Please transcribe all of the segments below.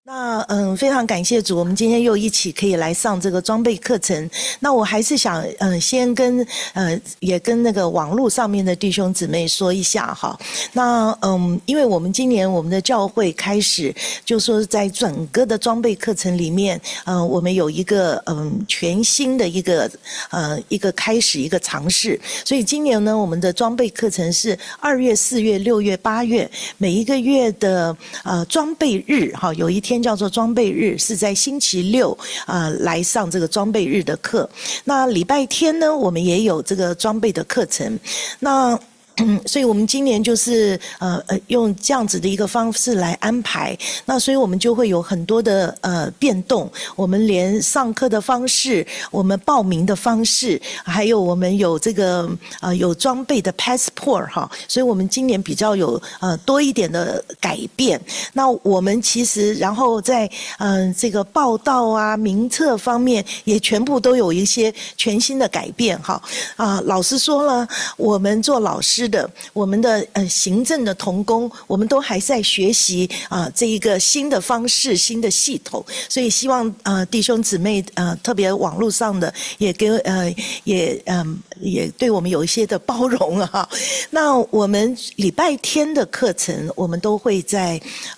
非常感谢主，我们今天又一起可以来上这个装备课程。那我还是想先也跟那个网络上面的弟兄姊妹说一下哈。因为我们今年我们的教会开始就说在整个的装备课程里面，我们有一个全新的一个开始一个尝试。所以今年呢，我们的装备课程是2月、4月、6月、8月每一个月的装备日哈，有一天叫做装备日，是在星期六来上这个装备日的课。那礼拜天呢，我们也有这个装备的课程。所以我们今年就是用这样子的一个方式来安排，那所以我们就会有很多的变动，我们连上课的方式，我们报名的方式，还有我们有这个有装备的 passport 哈，所以我们今年比较有多一点的改变。那我们其实然后在这个报道啊名册方面也全部都有一些全新的改变哈。老实说了，我们做老师的，我们的行政的同工，我们都还在学习这一个新的方式、新的系统，所以希望弟兄姊妹特别网络上的也对我们有一些的包容了哈。那我们礼拜天的课程，我们都会在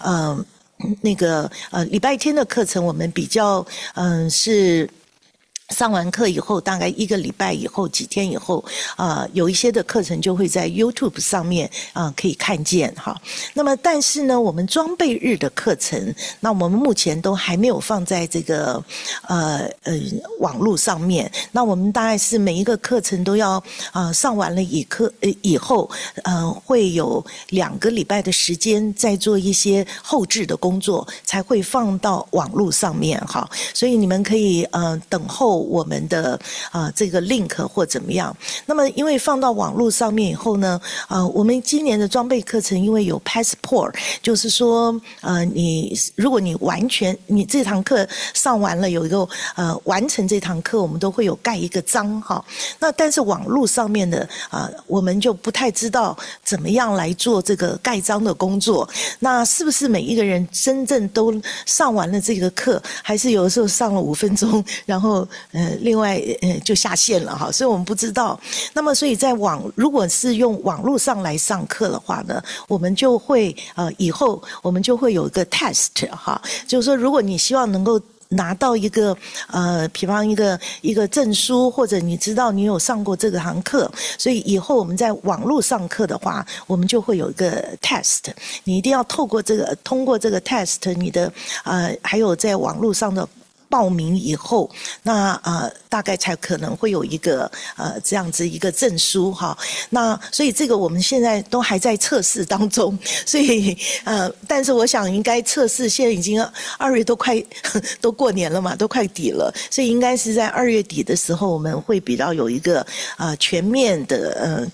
礼拜天的课程，我们比较是。上完课以后，大概1个礼拜以后，几天以后，有一些的课程就会在 YouTube 上面可以看见哈。那么，但是呢，我们装备日的课程，那我们目前都还没有放在这个网络上面。那我们大概是每一个课程都要上完了以后，会有2个礼拜的时间再做一些后置的工作，才会放到网络上面哈。所以你们可以等候我们的这个 link 或怎么样。那么因为放到网络上面以后呢，我们今年的装备课程因为有 passport， 就是说如果你完全你这堂课上完了，有一个完成这堂课，我们都会有盖一个章哈。那但是网络上面的我们就不太知道怎么样来做这个盖章的工作。那是不是每一个人真正都上完了这个课，还是有的时候上了5分钟，然后另外就下线了哈，所以我们不知道。那么所以如果是用网络上来上课的话呢，我们就会以后我们就会有一个 test 哈，就是说如果你希望能够拿到一个比方一个证书，或者你知道你有上过这个堂课，所以以后我们在网络上课的话，我们就会有一个 test， 你一定要通过这个 test， 你的还有在网络上的报名以后，那大概才可能会有一个这样子一个证书哈。那所以这个我们现在都还在测试当中，所以但是我想应该测试，现在已经2月都过年了嘛，都快底了，所以应该是在2月底的时候，我们会比较有一个全面的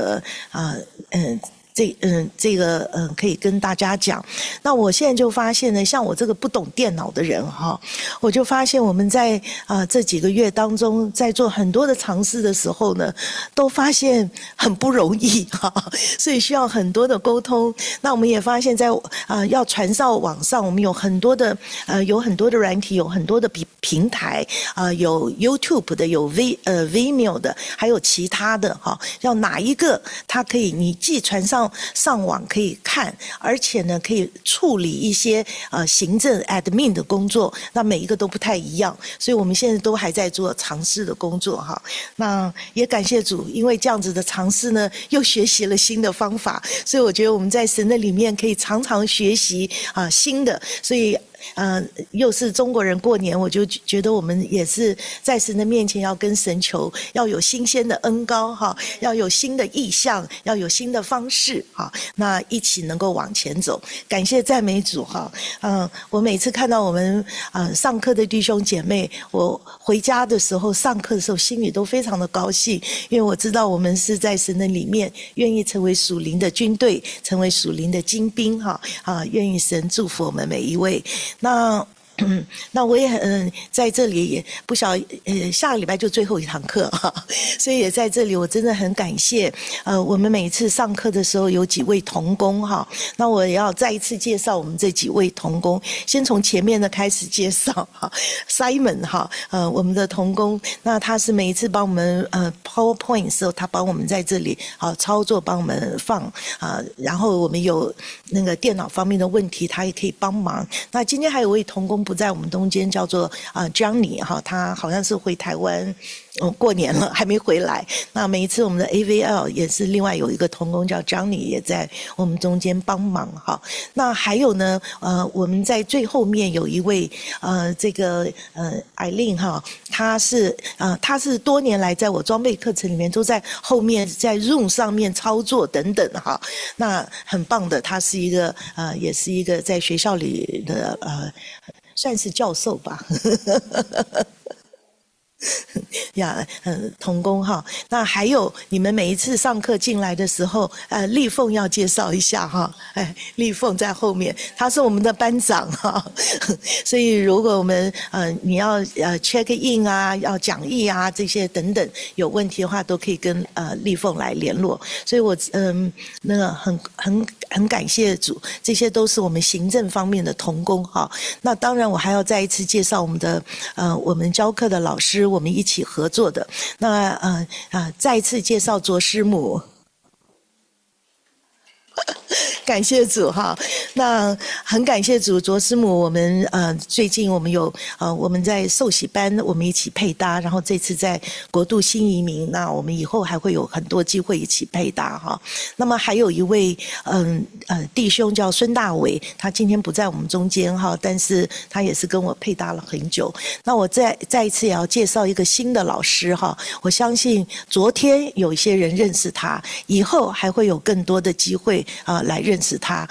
可以跟大家讲。那我现在就发现呢，像我这个不懂电脑的人哈，我就发现我们在这几个月当中，在做很多的尝试的时候呢，都发现很不容易哈，所以需要很多的沟通。那我们也发现在要传到网上，我们有很多的软体，有很多的平台有 YouTube 的，有Vimeo 的，还有其他的哈，要哪一个它可以你既传上网可以看，而且呢可以处理一些行政 admin 的工作，那每一个都不太一样，所以我们现在都还在做尝试的工作哈。那也感谢主，因为这样子的尝试呢，又学习了新的方法，所以我觉得我们在神的里面可以常常学习新的，所以又是中国人过年，我就觉得我们也是在神的面前要跟神求，要有新鲜的恩膏哈，要有新的意象，要有新的方式哈，那一起能够往前走。感谢赞美主哈。我每次看到我们上课的弟兄姐妹，我回家的时候上课的时候心里都非常的高兴，因为我知道我们是在神的里面愿意成为属灵的军队，成为属灵的精兵哈，愿意神祝福我们每一位。那那我也在这里也不晓下个礼拜就最后一堂课哈，所以也在这里我真的很感谢我们每一次上课的时候有几位同工哈，那我也要再一次介绍我们这几位同工，先从前面的开始介绍哈 ，Simon 哈我们的同工，那他是每一次帮我们PowerPoint 的时候，他帮我们在这里操作，帮我们放然后我们有那个电脑方面的问题，他也可以帮忙。那今天还有位同工不在我们中间，叫做Johnny 哈，他好像是回台湾过年了还没回来。那每一次我们的 AVL 也是另外有一个同工叫 Johnny 也在我们中间帮忙哈。那还有呢我们在最后面有一位这个Eileen 哈，他是多年来在我装备课程里面都在后面在 Zoom 上面操作等等哈。那很棒的，他是一个也是一个在学校里的算是教授吧呀，同工哈。那还有你们每一次上课进来的时候，丽凤要介绍一下哈。丽凤在后面，她是我们的班长哈。所以如果我们你要check in 啊，要讲义啊这些等等有问题的话，都可以跟丽凤来联络。所以我那个很感谢主，这些都是我们行政方面的同工哈。那当然我还要再一次介绍我们的我们教课的老师，我们一起合作的。那再一次介绍卓师母。感谢主哈，那很感谢主，卓师母，我们最近我们有我们在受洗班，我们一起配搭，然后这次在国度新移民，那我们以后还会有很多机会一起配搭哈。那么还有一位弟兄叫孙大伟，他今天不在我们中间哈，但是他也是跟我配搭了很久。那我再一次也要介绍一个新的老师哈，我相信昨天有一些人认识他，以后还会有更多的机会来认识他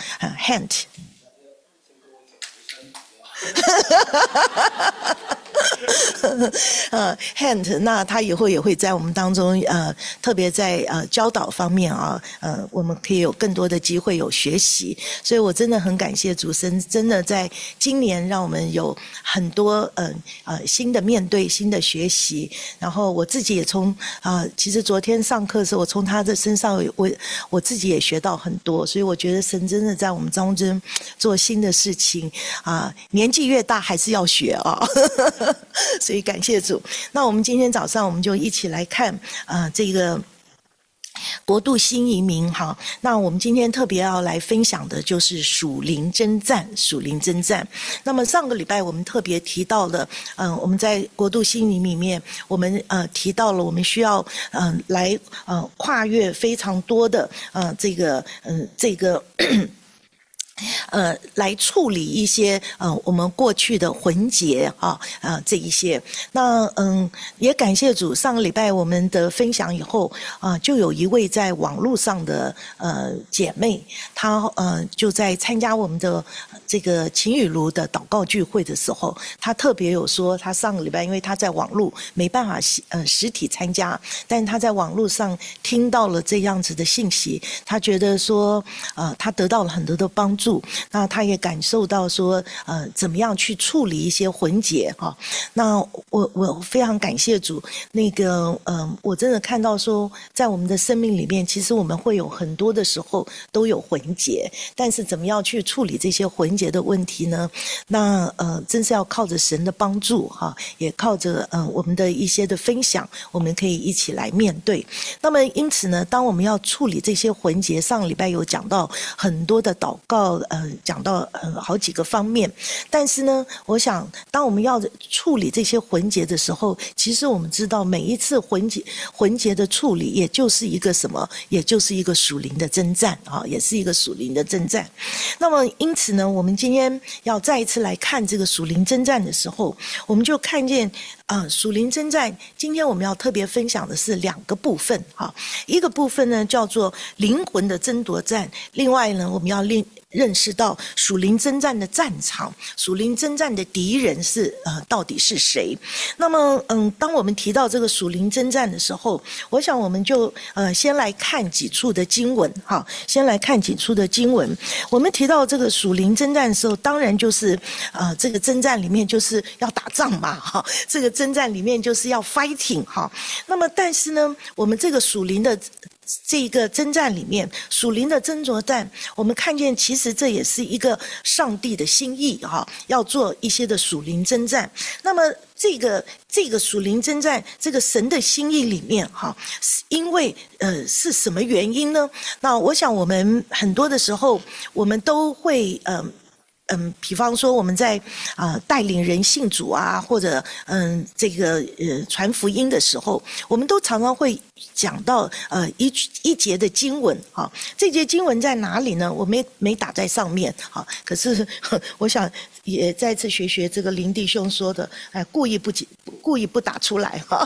，Hant。Hant， 那他以后也会在我们当中，特别在教导方面我们可以有更多的机会有学习，所以我真的很感谢主神，真的在今年让我们有很多新的面对、新的学习，然后我自己也从其实昨天上课的时候，我从他的身上我自己也学到很多，所以我觉得神真的在我们当中做新的事情年纪越大还是要学所以感谢主。那我们今天早上我们就一起来看这个国度新移民哈。那我们今天特别要来分享的就是属灵征战，属灵征战。那么上个礼拜我们特别提到了我们在国度新移民里面，我们提到了我们需要来跨越非常多的这个来处理一些我们过去的魂结这一些。那也感谢主，上个礼拜我们的分享以后就有一位在网络上的姐妹，她就在参加我们的这个晴雨炉的祷告聚会的时候，她特别有说，她上个礼拜因为她在网络没办法实体参加，但是她在网络上听到了这样子的信息，她觉得说她得到了很多的帮助。那他也感受到说怎么样去处理一些魂结那我非常感谢主，那个我真的看到说在我们的生命里面，其实我们会有很多的时候都有魂结，但是怎么样去处理这些魂结的问题呢？那真是要靠着神的帮助也靠着我们的一些的分享，我们可以一起来面对。那么因此呢，当我们要处理这些魂结，上个礼拜有讲到很多的祷告讲到好几个方面，但是呢，我想当我们要处理这些魂结的时候，其实我们知道每一次魂结的处理，也就是一个什么？也就是一个属灵的征战也是一个属灵的征战。那么因此呢，我们今天要再一次来看这个属灵征战的时候，我们就看见属灵征战，今天我们要特别分享的是两个部分一个部分呢叫做灵魂的争夺战，另外呢我们要认识到属灵征战的战场，属灵征战的敌人是到底是谁。那么当我们提到这个属灵征战的时候，我想我们就先来看几处的经文哈，先来看几处的经文。我们提到这个属灵征战的时候，当然就是这个征战里面就是要打仗嘛哈，这个征战里面就是要 fighting 哈。那么但是呢，我们这个属灵的这个征战里面，属灵的争夺战，我们看见其实这也是一个上帝的心意哈，要做一些的属灵征战。那么这个属灵征战，这个神的心意里面哈，因为是什么原因呢？那我想我们很多的时候，我们都会比方说我们在带领人信主啊，或者这个传福音的时候，我们都常常会讲到一节的经文哈。这节经文在哪里呢？我没打在上面哈，可是我想也再次学这个林弟兄说的，故意不打出来哈。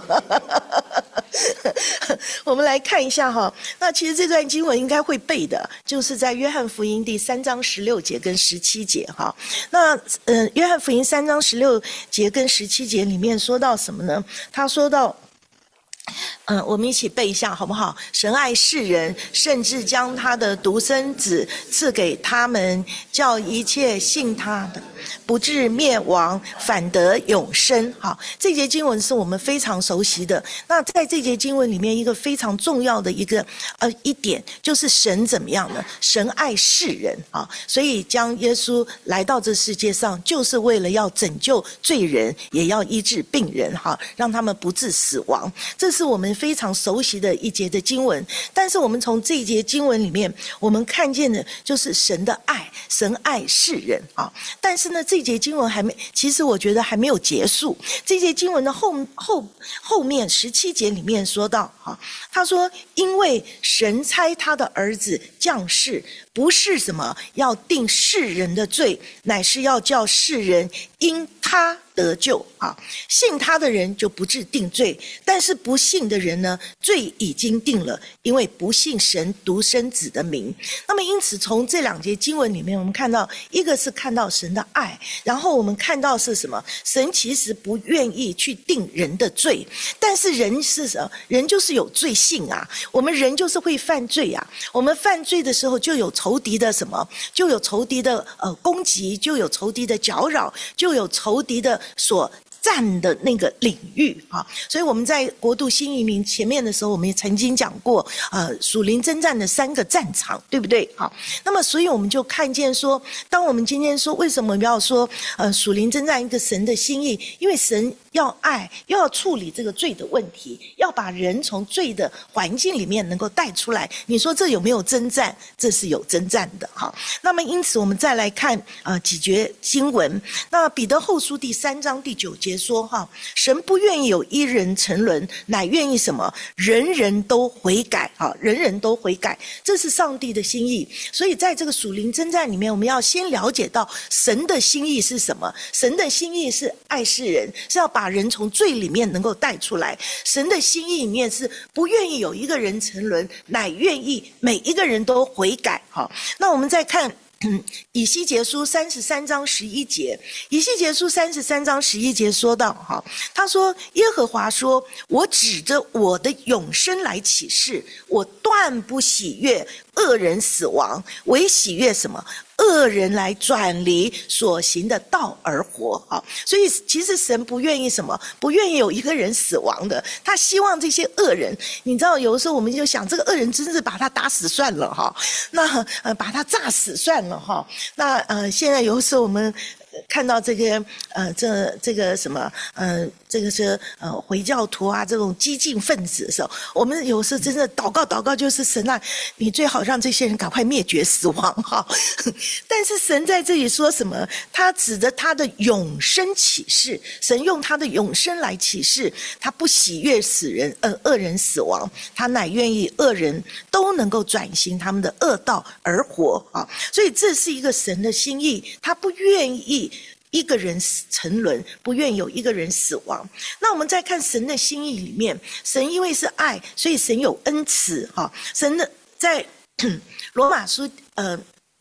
我们来看一下哈，那其实这段经文应该会背的，就是在约翰福音第3章16节跟17节哈。那约翰福音3章16节跟17节里面说到什么呢？他说到我们一起背一下好不好？神爱世人，甚至将他的独生子赐给他们，叫一切信他的不至灭亡，反得永生。好，这节经文是我们非常熟悉的。那在这节经文里面，一个非常重要的一点，就是神怎么样呢？神爱世人啊，所以将耶稣来到这世界上，就是为了要拯救罪人，也要医治病人哈，让他们不致死亡。这是我们非常熟悉的一节的经文。但是我们从这一节经文里面，我们看见的就是神的爱，神爱世人啊。但是呢，这节经文其实我觉得还没有结束。这节经文的后面17节里面说到哈，他说因为神差他的儿子降世，不是什么要定世人的罪，乃是要叫世人因他得救啊，信他的人就不致定罪，但是不信的人呢，罪已经定了，因为不信神独生子的名。那么因此从这两节经文里面，我们看到一个是看到神的爱，然后我们看到是什么？神其实不愿意去定人的罪，但是人是什么？人就是有罪性啊，我们人就是会犯罪啊，我们犯罪的时候就有仇敌的什么？就有仇敌的攻击，就有仇敌的搅扰，就有仇敌的所占的那个领域啊。所以我们在国度新移民前面的时候，我们也曾经讲过属灵征战的3个战场，对不对？好，那么所以我们就看见说，当我们今天说为什么我们要说属灵征战一个神的心意，因为神要爱，又要处理这个罪的问题，要把人从罪的环境里面能够带出来。你说这有没有征战？这是有征战的哈。那么因此我们再来看几节经文。那彼得后书第3章第9节说哈，神不愿意有一人沉沦，乃愿意什么？人人都悔改哈，人人都悔改，这是上帝的心意。所以在这个属灵征战里面，我们要先了解到神的心意是什么。神的心意是爱世人，是要把人从罪里面能够带出来。神的心意里面是不愿意有一个人沉沦，乃愿意每一个人都悔改。好，那我们再看以西结书33章11节，以西结书33章11节说到哈，他说耶和华说，我指着我的永生来起誓，我断不喜悦恶人死亡，唯喜悦什么？恶人来转离所行的道而活啊！所以其实神不愿意什么？不愿意有一个人死亡的，他希望这些恶人，你知道有的时候我们就想，这个恶人真是把他打死算了哈，那把他炸死算了哈，那现在有的时候我们看到这个这个什么这个是回教徒啊，这种激进分子的时候，我们有时候真的祷告，就是神啊，你最好让这些人赶快灭绝死亡哈。但是神在这里说什么？他指着他的永生起誓，神用他的永生来起誓，他不喜悦恶人死亡，他乃愿意恶人都能够转型他们的恶道而活啊。所以这是一个神的心意，他不愿意一个人沉沦，不愿有一个人死亡。那我们再看神的心意里面，神因为是爱，所以神有恩慈哈。神的在罗马书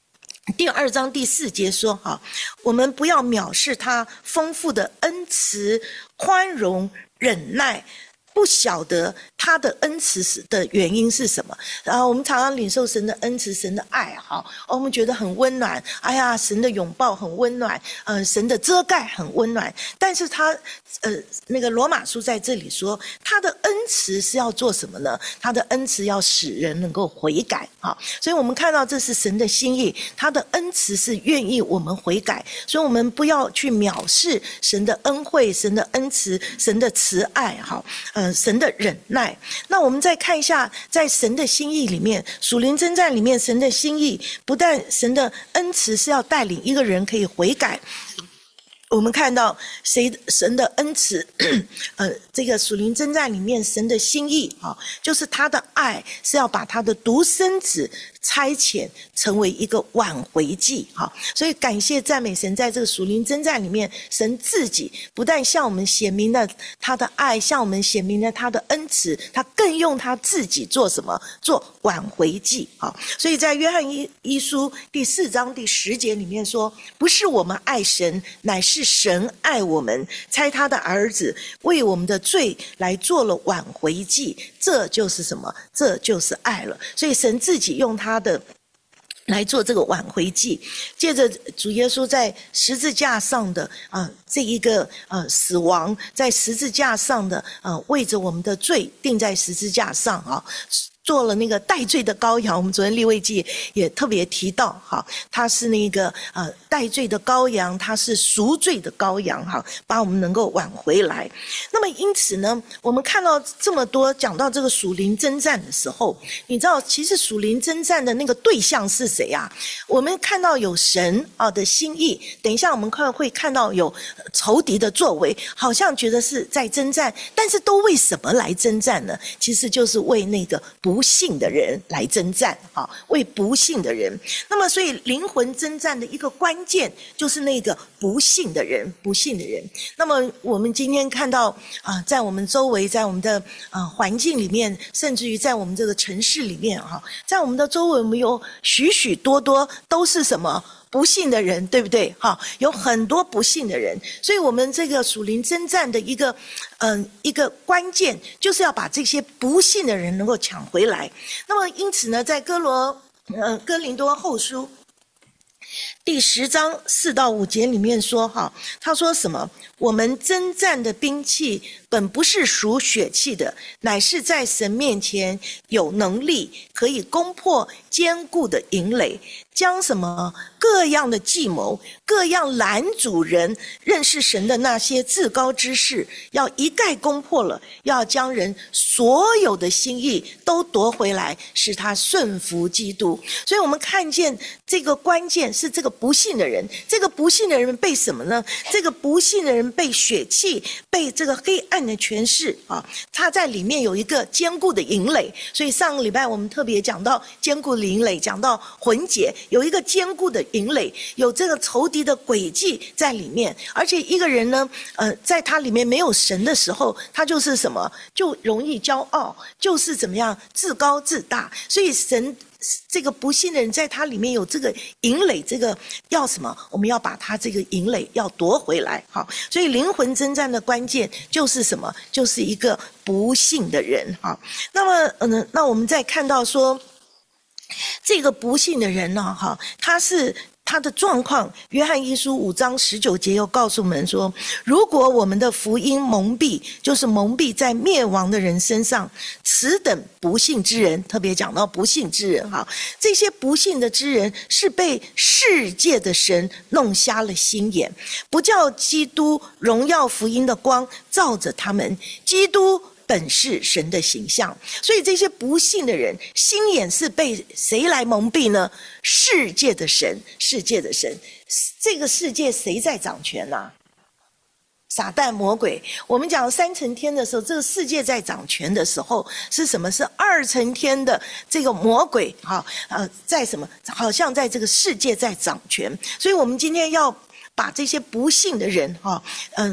第2章第4节说哈，我们不要藐视他丰富的恩慈、宽容、忍耐，不晓得他的恩慈的原因是什么。然后我们常常领受神的恩慈、神的爱，哈，我们觉得很温暖。哎呀，神的拥抱很温暖，神的遮盖很温暖。但是他，那个罗马书在这里说，他的恩慈是要做什么呢？他的恩慈要使人能够悔改，哈。所以我们看到这是神的心意，他的恩慈是愿意我们悔改，所以我们不要去藐视神的恩惠、神的恩慈、神的慈爱，哈，神的忍耐。那我们再看一下，在神的心意里面，属灵征战里面，神的心意不但神的恩慈是要带领一个人可以悔改。我们看到神的恩慈，这个属灵征战里面神的心意，就是他的爱是要把他的独生子差遣成为一个挽回祭，所以感谢赞美神，在这个属灵征战里面，神自己不但向我们显明了他的爱，向我们显明了他的恩慈，他更用他自己做什么？做挽回祭。所以在约翰一书第4章第10节里面说，不是我们爱神，乃是神爱我们，差他的儿子为我们的罪来做了挽回祭，这就是什么？这就是爱了。所以神自己用他的来做这个挽回祭。借着主耶稣在十字架上的这一个死亡，在十字架上的为着我们的罪钉在十字架上做了那个代罪的羔羊。我们昨天利未记也特别提到，他是那个代罪的羔羊，他是赎罪的羔羊，把我们能够挽回来。那么因此呢，我们看到这么多讲到这个属灵征战的时候，你知道其实属灵征战的那个对象是谁啊？我们看到有神的心意，等一下我们会看到有仇敌的作为，好像觉得是在征战，但是都为什么来征战呢？其实就是为那个不信的人来征战，为不信的人。那么所以灵魂征战的一个关键就是那个不信的人，不信的人。那么我们今天看到在我们周围，在我们的环境里面，甚至于在我们这个城市里面，在我们的周围，我们有许许多多都是什么？不信的人，对不对？有很多不信的人，所以我们这个属灵征战的一个关键，就是要把这些不信的人能够抢回来。那么因此呢，在哥林多后书第10章4到5节里面说，他说什么？我们征战的兵器本不是属血气的，乃是在神面前有能力，可以攻破坚固的营垒，将什么各样的计谋、各样拦阻人认识神的那些至高之事，要一概攻破了，要将人所有的心意都夺回来，使他顺服基督。所以我们看见这个关键是这个不信的人，这个不信的人被什么呢？这个不信的人被血气，被这个黑暗的权势他在里面有一个坚固的营垒。所以上个礼拜我们特别讲到坚固的营垒，讲到魂结有一个坚固的营垒，有这个仇敌的诡计在里面。而且一个人呢在他里面没有神的时候，他就是什么？就容易骄傲，就是怎么样自高自大。所以神这个不信的人在他里面有这个营垒，这个要什么？我们要把他这个营垒要夺回来。所以灵魂征战的关键就是什么？就是一个不信的人。那么那我们再看到说这个不信的人呢，他的状况，约翰一书5章19节又告诉我们说，如果我们的福音蒙蔽，就是蒙蔽在灭亡的人身上，此等不信之人，特别讲到不信之人，这些不信的之人是被世界的神弄瞎了心眼，不叫基督荣耀福音的光照着他们。基督本是神的形象，所以这些不信的人心眼是被谁来蒙蔽呢？世界的神，世界的神。这个世界谁在掌权啊？撒旦魔鬼。我们讲3层天的时候，这个世界在掌权的时候是什么？是2层天的这个魔鬼在什么？好像在这个世界在掌权。所以我们今天要把这些不信的人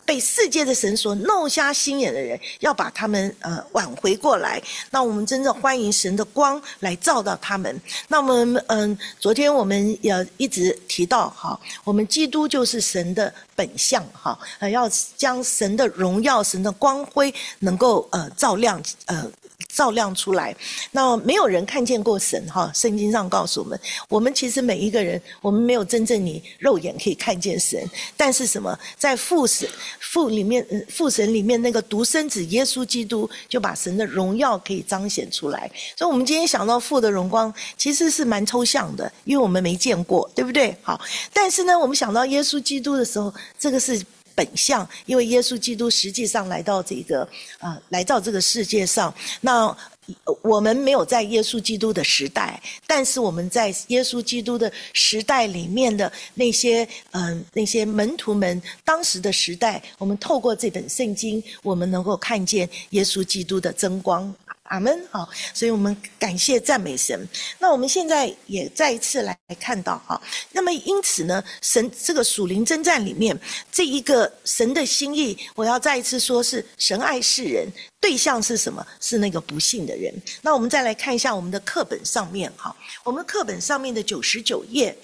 被世界的神所弄瞎心眼的人，要把他们挽回过来。那我们真正欢迎神的光来照到他们。那么昨天我们也一直提到哈，我们基督就是神的本相哈，要将神的荣耀、神的光辉能够照亮出来。那没有人看见过神哈，圣经上告诉我们，我们其实每一个人，我们没有真正你肉眼可以看见神，但是什么，在父神里面那个独生子耶稣基督就把神的荣耀可以彰显出来。所以我们今天想到父的荣光其实是蛮抽象的，因为我们没见过，对不对？好，但是呢我们想到耶稣基督的时候，这个是本相，因为耶稣基督实际上来到这个世界上。那我们没有在耶稣基督的时代，但是我们在耶稣基督的时代里面的那些门徒们，当时的时代，我们透过这本圣经，我们能够看见耶稣基督的真光。阿们。好，所以我们感谢赞美神。那我们现在也再一次来看到哈，那么因此呢，神这个属灵征战里面，这一个神的心意，我要再一次说是神爱世人，对象是什么？是那个不信的人。那我们再来看一下我们的课本上面哈，我们课本上面的99页。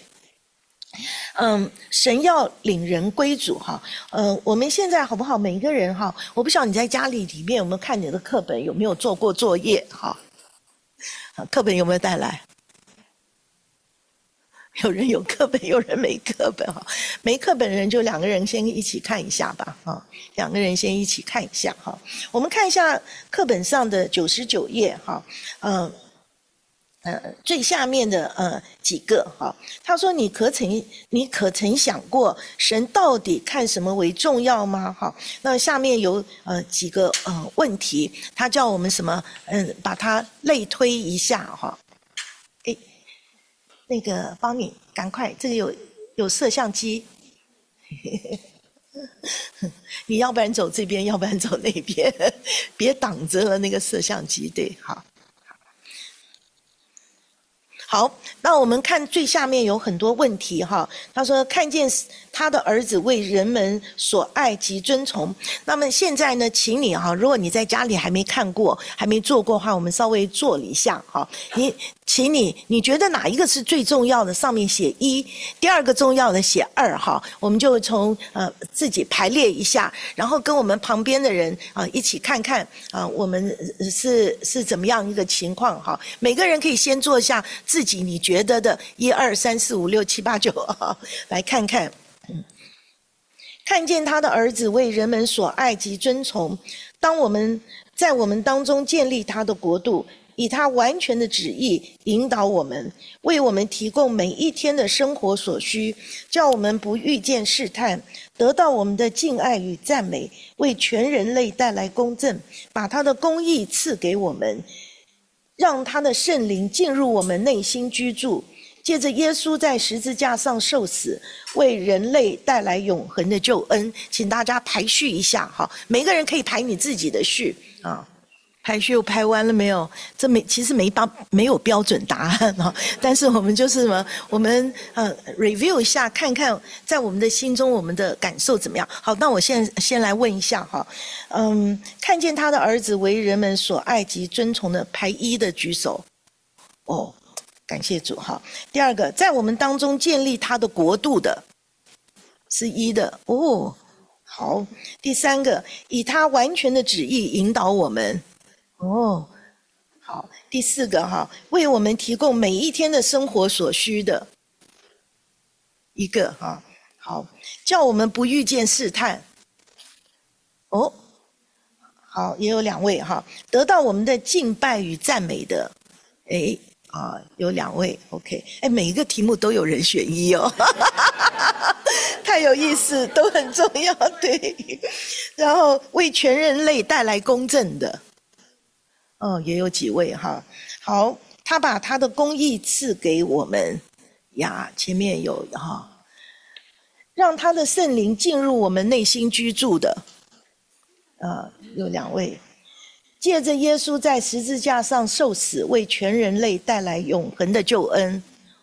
神要领人归主哈。我们现在好不好？每一个人哈，我不晓得你在家里面有没有看你的课本，有没有做过作业哈？课本有没有带来？有人有课本，有人没课本哈。没课本的人就2个人先一起看一下吧哈，2个人先一起看一下哈。我们看一下课本上的99页哈，最下面的几个哈，他说你可曾想过神到底看什么为重要吗？哈，那下面有几个问题，他叫我们什么？把它类推一下哈。那个帮你赶快，这个有摄像机，你要不然走这边，要不然走那边，别挡着了那个摄像机。对，好，那我们看最下面有很多问题哈。他说看见他的儿子为人们所爱及尊崇。那么现在呢，请你哈，如果你在家里还没看过、还没做过的话，我们稍微做一下哈。请你觉得哪一个是最重要的？上面写1，第二个重要的写2哈。我们就从自己排列一下，然后跟我们旁边的人一起看看我们是怎么样一个情况哈。每个人可以先做一下自己你觉得的1、2、3、4、5、6、7、8、9来看看。看见他的儿子为人们所爱及尊崇，当我们在我们当中建立他的国度，以他完全的旨意引导我们，为我们提供每一天的生活所需，叫我们不遇见试探，得到我们的敬爱与赞美，为全人类带来公正，把他的公义赐给我们，让他的圣灵进入我们内心居住，借着耶稣在十字架上受死，为人类带来永恒的救恩。请大家排序一下哈，每个人可以排你自己的序啊。排序我排完了没有？其实没有标准答案啊，但是我们就是什么？我们review 一下，看看在我们的心中我们的感受怎么样。好，那我先来问一下哈，看见他的儿子为人们所爱及尊崇的，排1的举手。哦，感谢主哈。第二个，在我们当中建立他的国度的，是1的哦。好，第3个，以他完全的旨意引导我们。哦，好，第4个哈，为我们提供每一天的生活所需的1个哈，好，叫我们不遇见试探。哦，好，也有2位哈，得到我们的敬拜与赞美的，有2位 ，OK， 每一个题目都有人选1哦，太有意思，都很重要，对。然后为全人类带来公正的。也有几位哈。好，他把他的公义赐给我们呀，前面有哈，让他的圣灵进入我们内心居住的，有2位，借着耶稣在十字架上受死，为全人类带来永恒的救恩。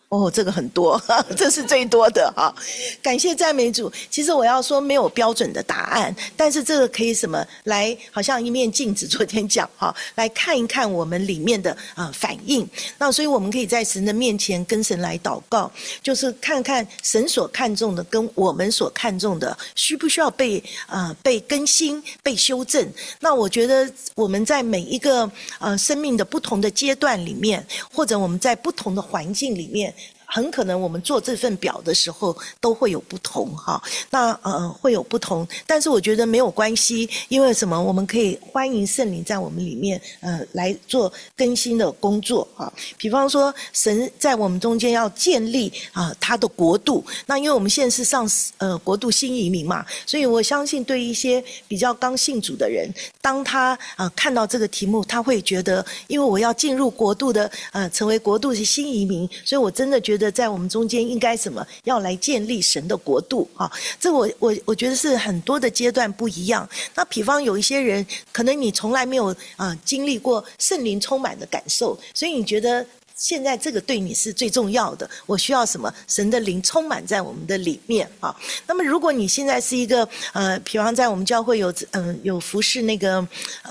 哦，这个很多，这是最多的哈。感谢赞美主。其实我要说没有标准的答案，但是这个可以什么来，好像一面镜子，昨天讲哈，来看一看我们里面的反应。那所以我们可以在神的面前跟神来祷告，就是看看神所看重的跟我们所看重的需不需要被更新、被修正。那我觉得我们在每一个生命的不同的阶段里面，或者我们在不同的环境里面，很可能我们做这份表的时候都会有不同哈，那会有不同，但是我觉得没有关系，因为什么？我们可以欢迎圣灵在我们里面来做更新的工作哈。比方说，神在我们中间要建立他的国度，那因为我们现在是上国度新移民嘛，所以我相信对一些比较刚信主的人，当他看到这个题目，他会觉得，因为我要进入国度的成为国度的新移民，所以我真的觉得在我们中间应该什么要来建立神的国度啊？这我觉得是很多的阶段不一样。那比方有一些人，可能你从来没有经历过圣灵充满的感受，所以你觉得现在这个对你是最重要的，我需要什么？神的灵充满在我们的里面啊。那么如果你现在是一个比方在我们教会有服侍那个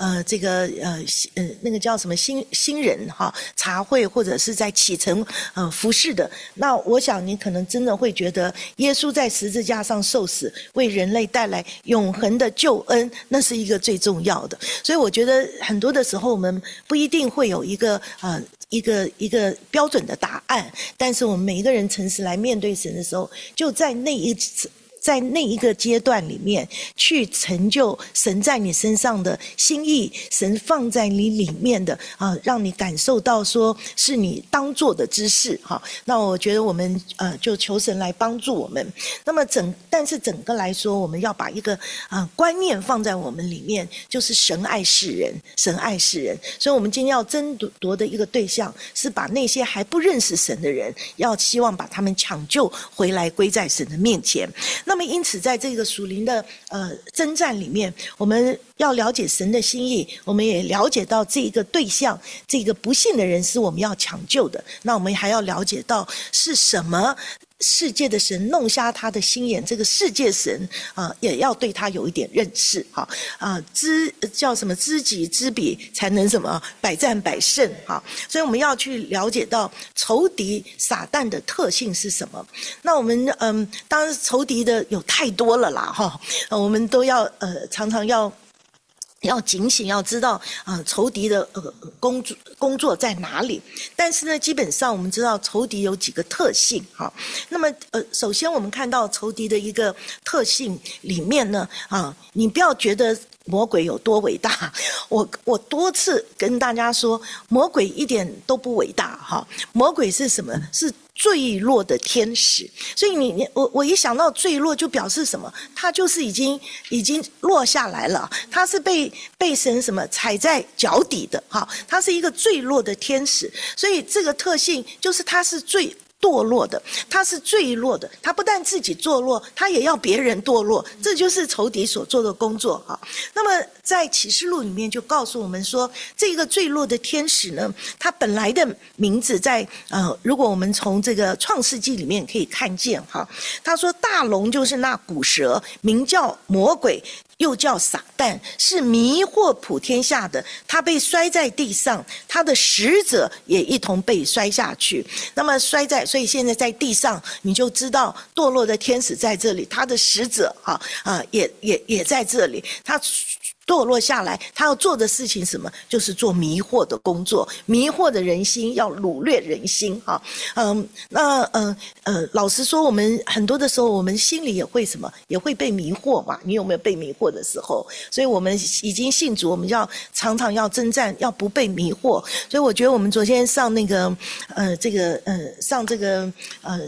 那个叫什么新人哈茶会，或者是在启程服侍的，那我想你可能真的会觉得耶稣在十字架上受死，为人类带来永恒的救恩，那是一个最重要的。所以我觉得很多的时候我们不一定会有一个标准的答案，但是我们每一个人诚实来面对神的时候，就在那一个阶段里面去成就神在你身上的心意，神放在你里面的让你感受到说是你当做的之事哈。那我觉得我们就求神来帮助我们。那么但是整个来说，我们要把一个观念放在我们里面，就是神爱世人，神爱世人。所以我们今天要争夺的一个对象是把那些还不认识神的人，要希望把他们抢救回来，归在神的面前。那么因此在这个属灵的征战里面，我们要了解神的心意，我们也了解到这个对象，这个不信的人是我们要抢救的。那我们还要了解到是什么世界的神弄瞎他的心眼，这个世界神也要对他有一点认识哈叫什么知己知彼，才能什么百战百胜哈。所以我们要去了解到仇敌撒旦的特性是什么。那我们当然仇敌的有太多了啦哈，我们都要常常要警醒，要知道仇敌的工作在哪里。但是呢，基本上我们知道仇敌有几个特性哈。那么首先我们看到仇敌的一个特性里面呢你不要觉得魔鬼有多伟大，我多次跟大家说，魔鬼一点都不伟大哈。魔鬼是什么？是坠落的天使。所以我一想到坠落，就表示什么？他就是已经落下来了，他是被神什么踩在脚底的哈，他是一个坠落的天使。所以这个特性就是他是堕落的，他是坠落的，他不但自己堕落，他也要别人堕落，这就是仇敌所做的工作哈。那么在启示录里面就告诉我们说，这个坠落的天使呢，他本来的名字在如果我们从这个创世纪里面可以看见哈，他说大龙就是那古蛇，名叫魔鬼，又叫撒旦，是迷惑普天下的。他被摔在地上，他的使者也一同被摔下去。那么所以现在在地上，你就知道堕落的天使在这里，他的使者也在这里。他堕落下来，他要做的事情什么？就是做迷惑的工作，迷惑的人心，要掳掠人心哈。老实说，我们很多的时候，我们心里也会什么？也会被迷惑嘛。你有没有被迷惑的时候？所以我们已经信主，我们常常要征战，要不被迷惑。所以我觉得我们昨天上那个上这个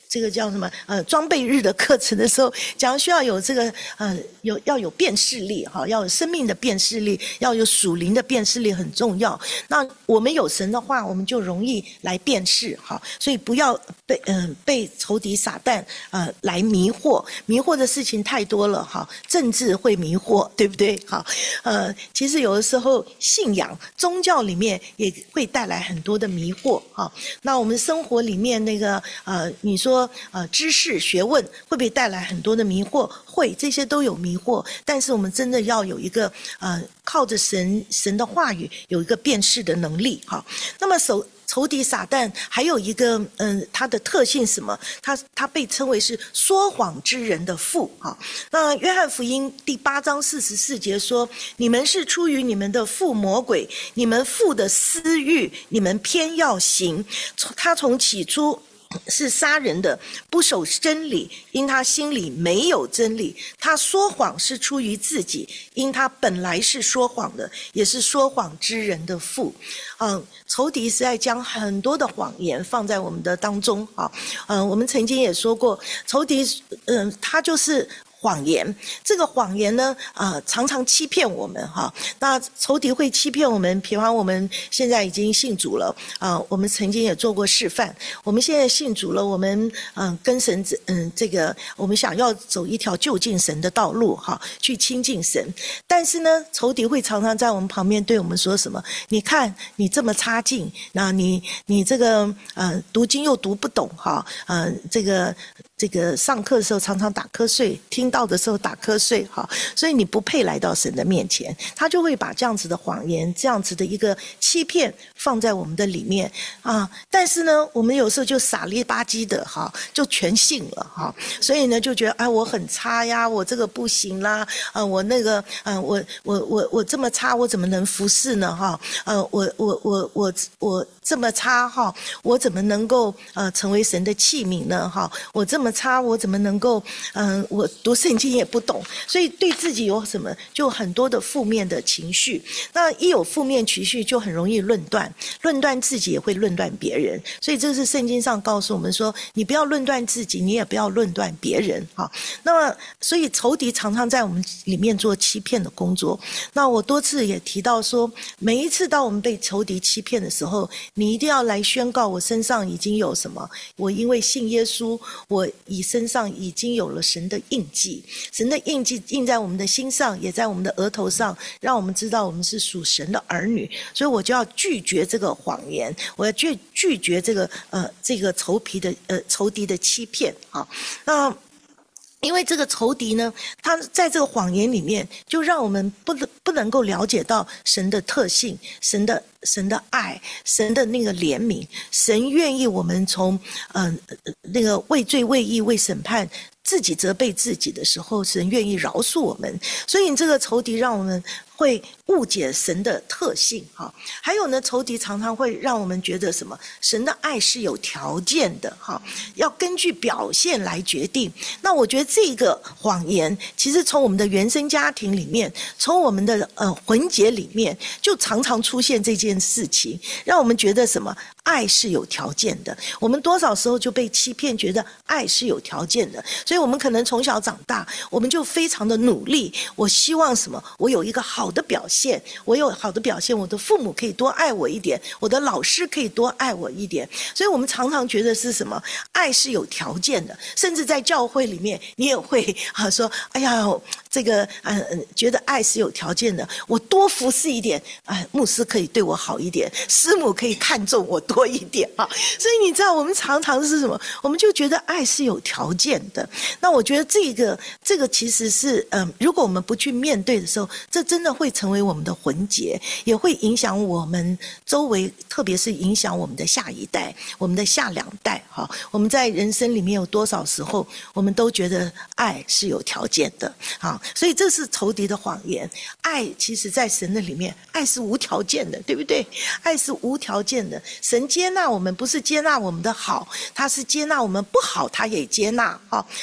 这个叫什么装备日的课程的时候，讲需要有这个要有辨识力哈，要有生命的辨识力，要有属灵的辨识力很重要。那我们有神的话，我们就容易来辨识哈，所以不要被仇敌撒旦来迷惑的事情太多了哈，政治会迷惑，对不对？好，其实有的时候信仰宗教里面也会带来很多的迷惑哈。那我们生活里面那个你说知识学问会不会带来很多的迷惑？会，这些都有迷惑，但是我们真的要有一个靠着神的话语有一个辨识的能力哈。那么仇敌撒旦还有一个他的特性什么？他被称为是说谎之人的父哈。那约翰福音第8章44节说：你们是出于你们的父魔鬼，你们父的私欲，你们偏要行。他从起初是杀人的，不守真理，因他心里没有真理。他说谎是出于自己，因他本来是说谎的，也是说谎之人的父。仇敌是在将很多的谎言放在我们的当中啊。我们曾经也说过，仇敌他就是谎言，这个谎言呢，常常欺骗我们哈。那仇敌会欺骗我们，比方我们现在已经信主了，我们曾经也做过示范。我们现在信主了，我们跟神这个我们想要走一条就近神的道路哈，去亲近神。但是呢，仇敌会常常在我们旁边对我们说什么？你看你这么差劲，那你这个读经又读不懂哈，这个上课的时候常常打瞌睡，听到的时候打瞌睡哈，所以你不配来到神的面前。他就会把这样子的谎言，这样子的一个欺骗放在我们的里面啊。但是呢，我们有时候就傻里吧唧的哈，就全信了哈。所以呢，就觉得哎，我很差呀，我这个不行啦，我那个我这么差，我怎么能服侍呢哈？我这么差哈，我怎么能够成为神的器皿呢哈？我这么差，我怎么能够我读圣经也不懂，所以对自己有什么就很多的负面的情绪。那一有负面情绪，就很容易论断自己，也会论断别人。所以这是圣经上告诉我们说，你不要论断自己，你也不要论断别人哈。那么，所以仇敌常常在我们里面做欺骗的工作。那我多次也提到说，每一次当我们被仇敌欺骗的时候，你一定要来宣告，我身上已经有什么？我因为信耶稣，我身上已经有了神的印记，神的印记印在我们的心上，也在我们的额头上，让我们知道我们是属神的儿女。所以我就要拒绝这个谎言，我要拒绝这个仇敌的欺骗啊。那因为这个仇敌呢，他在这个谎言里面，就让我们不能够了解到神的特性，神的爱，神的那个怜悯，神愿意我们从那个为罪为义为审判自己责备自己的时候，神愿意饶恕我们。所以这个仇敌让我们会误解神的特性哈。还有呢，仇敌常常会让我们觉得什么？神的爱是有条件的哈，要根据表现来决定。那我觉得这个谎言，其实从我们的原生家庭里面，从我们的魂结里面，就常常出现这件事情，让我们觉得什么？爱是有条件的。我们多少时候就被欺骗，觉得爱是有条件的，所以我们可能从小长大，我们就非常的努力。我希望什么？我有一个好的表现，我有好的表现，我的父母可以多爱我一点，我的老师可以多爱我一点。所以我们常常觉得是什么？爱是有条件的，甚至在教会里面，你也会说，哎呀，这个觉得爱是有条件的，我多服侍一点，牧师可以对我好一点，师母可以看重我多一点啊。所以你知道，我们常常是什么？我们就觉得爱是有条件的。那我觉得这个其实是如果我们不去面对的时候，这真的会成为我们的魂结，也会影响我们周围，特别是影响我们的下一代，我们的下2代哈。我们在人生里面有多少时候，我们都觉得爱是有条件的啊。所以这是仇敌的谎言。爱其实在神的里面，爱是无条件的，对不对？爱是无条件的。神接纳我们，不是接纳我们的好，他是接纳我们不好，他也接纳哈。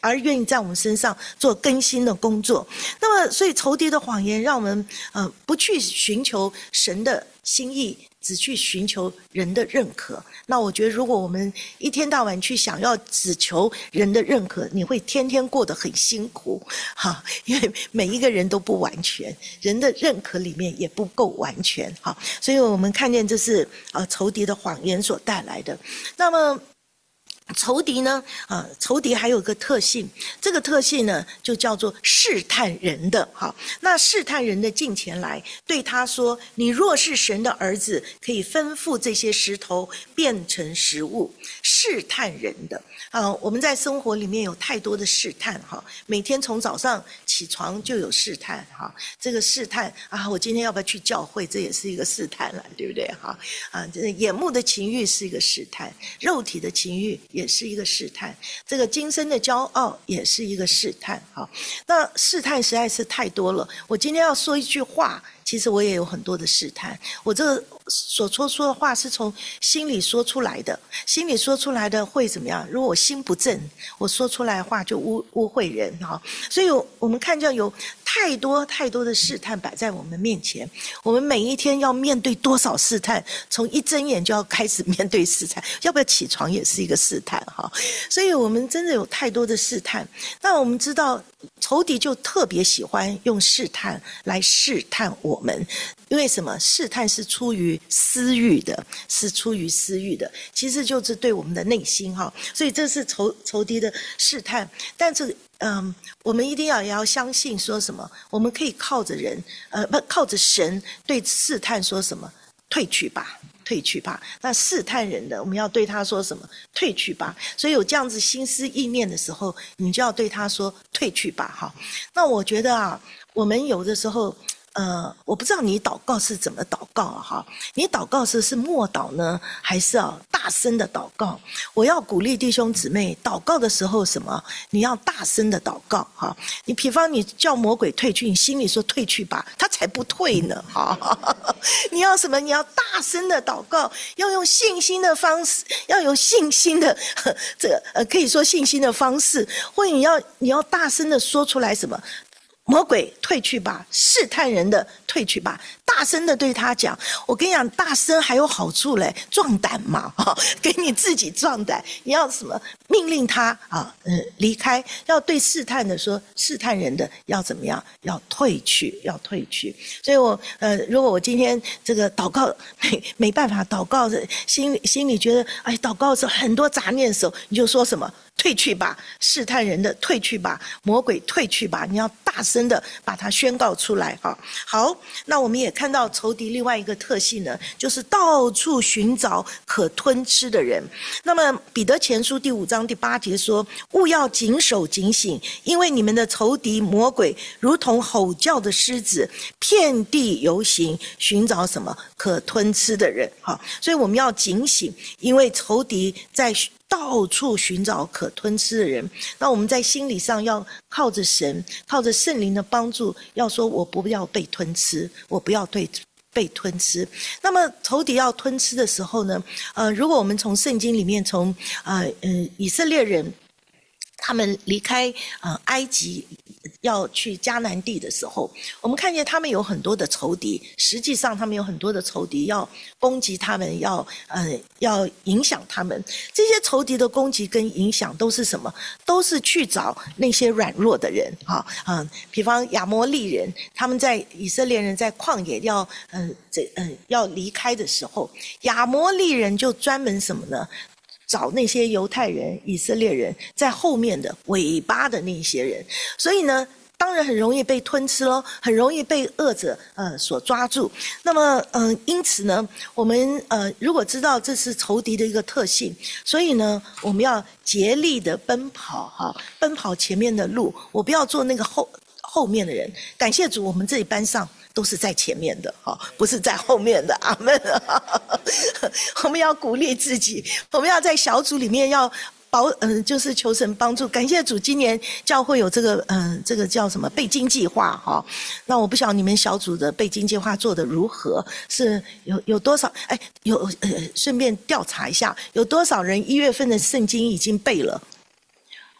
而愿意在我们身上做更新的工作。那么所以仇敌的谎言让我们不去寻求神的心意，只去寻求人的认可。那我觉得如果我们一天到晚去想要只求人的认可，你会天天过得很辛苦哈，因为每一个人都不完全，人的认可里面也不够完全哈，所以我们看见这是仇敌的谎言所带来的。那么仇敌呢？仇敌还有个特性，这个特性呢，就叫做试探人的。好，那试探人的近前来，对他说：“你若是神的儿子，可以吩咐这些石头变成食物。”试探人的。我们在生活里面有太多的试探哈，每天从早上起床就有试探哈，这个试探我今天要不要去教会？这也是一个试探了，对不对哈？这眼目的情欲是一个试探，肉体的情欲也是一个试探，这个今生的骄傲也是一个试探哈。那试探实在是太多了。我今天要说一句话，其实我也有很多的试探，我这个所说的话是从心里说出来的，心里说出来的会怎么样？如果我心不正，我说出来的话就污秽人哈。所以我们看见有太多的试探摆在我们面前，我们每一天要面对多少试探？从一睁眼就要开始面对试探，要不要起床也是一个试探哈。所以我们真的有太多的试探。那我们知道仇敌就特别喜欢用试探来试探我们，因为什么？试探是出于私欲的，是出于私欲的，其实就是对我们的内心哈。所以这是仇敌的试探，但是我们一定也要相信说什么？我们可以靠着人，靠着神对试探说什么？退去吧。退去吧。那试探人的，我们要对他说什么？退去吧。所以有这样子心思意念的时候，你就要对他说退去吧。哈，那我觉得我们有的时候。我不知道你祷告是怎么祷告哈？你祷告是默祷呢，还是大声的祷告？我要鼓励弟兄姊妹，祷告的时候什么？你要大声的祷告哈。你比方你叫魔鬼退去，你心里说退去吧，他才不退呢哈。你要什么？你要大声的祷告，要用信心的方式，要有信心的这个可以说信心的方式，或者你要大声的说出来什么？魔鬼退去吧，试探人的退去吧，大声的对他讲。我跟你讲，大声还有好处嘞，壮胆嘛，给你自己壮胆。你要什么？命令他离开，要对试探的说，试探人的要怎么样？要退去，要退去。所以如果我今天这个祷告没办法祷告的，心里觉得祷告的时候很多杂念的时候，你就说什么？退去吧，试探人的退去吧，魔鬼退去吧，你要大声的把它宣告出来哈。好，那我们也看到仇敌另外一个特性呢，就是到处寻找可吞吃的人。那么彼得前书第5章第8节说：务要谨守警醒，因为你们的仇敌魔鬼如同吼叫的狮子，遍地游行，寻找什么？可吞吃的人。好，所以我们要警醒，因为仇敌在到处寻找可吞吃的人。那我们在心理上要靠着神，靠着圣灵的帮助，要说我不要被吞吃，我不要被吞吃。那么仇敌要吞吃的时候呢，如果我们从圣经里面从以色列人他们离开埃及要去迦南地的时候，我们看见他们有很多的仇敌，实际上他们有很多的仇敌要攻击他们，要影响他们。这些仇敌的攻击跟影响都是什么？都是去找那些软弱的人比方亚摩利人，他们在以色列人在旷野要离开的时候，亚摩利人就专门什么呢？找那些犹太人、以色列人在后面的尾巴的那些人，所以呢，当然很容易被吞吃咯，很容易被恶者所抓住。那么因此呢，我们如果知道这是仇敌的一个特性，所以呢，我们要竭力的奔跑奔跑前面的路，我不要做那个后面的人。感谢主，我们这里班上都是在前面的不是在后面的。阿们。我们要鼓励自己，我们要在小组里面要就是求神帮助。感谢主，今年教会有这个叫什么背经计划那我不晓得你们小组的背经计划做得如何，是有多少？顺便调查一下，有多少人1月份的圣经已经背了？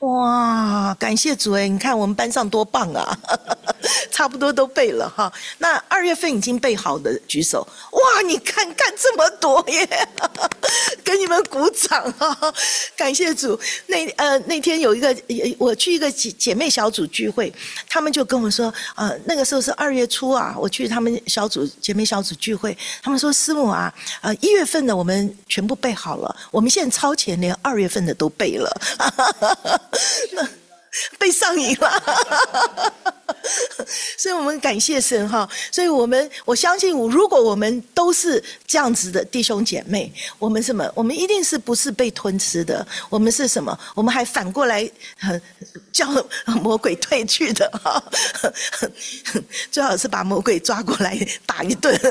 哇，感谢主你看我们班上多棒啊，差不多都背了哈。那2月份已经背好的举手。哇，你看这么多耶，给你们鼓掌啊！感谢主。那天有一个我去一个姐妹小组聚会，他们就跟我说，那个时候是2月初啊，我去他们姐妹小组聚会，他们说师母啊，1月份的我们全部背好了，我们现在超前连2月份的都背了。那被上瘾了，所以我们感谢神哈。所以我相信，如果我们都是这样子的弟兄姐妹，我们什么？我们一定是不是被吞吃的？我们是什么？我们还反过来叫魔鬼退去的哈。最好是把魔鬼抓过来打一顿，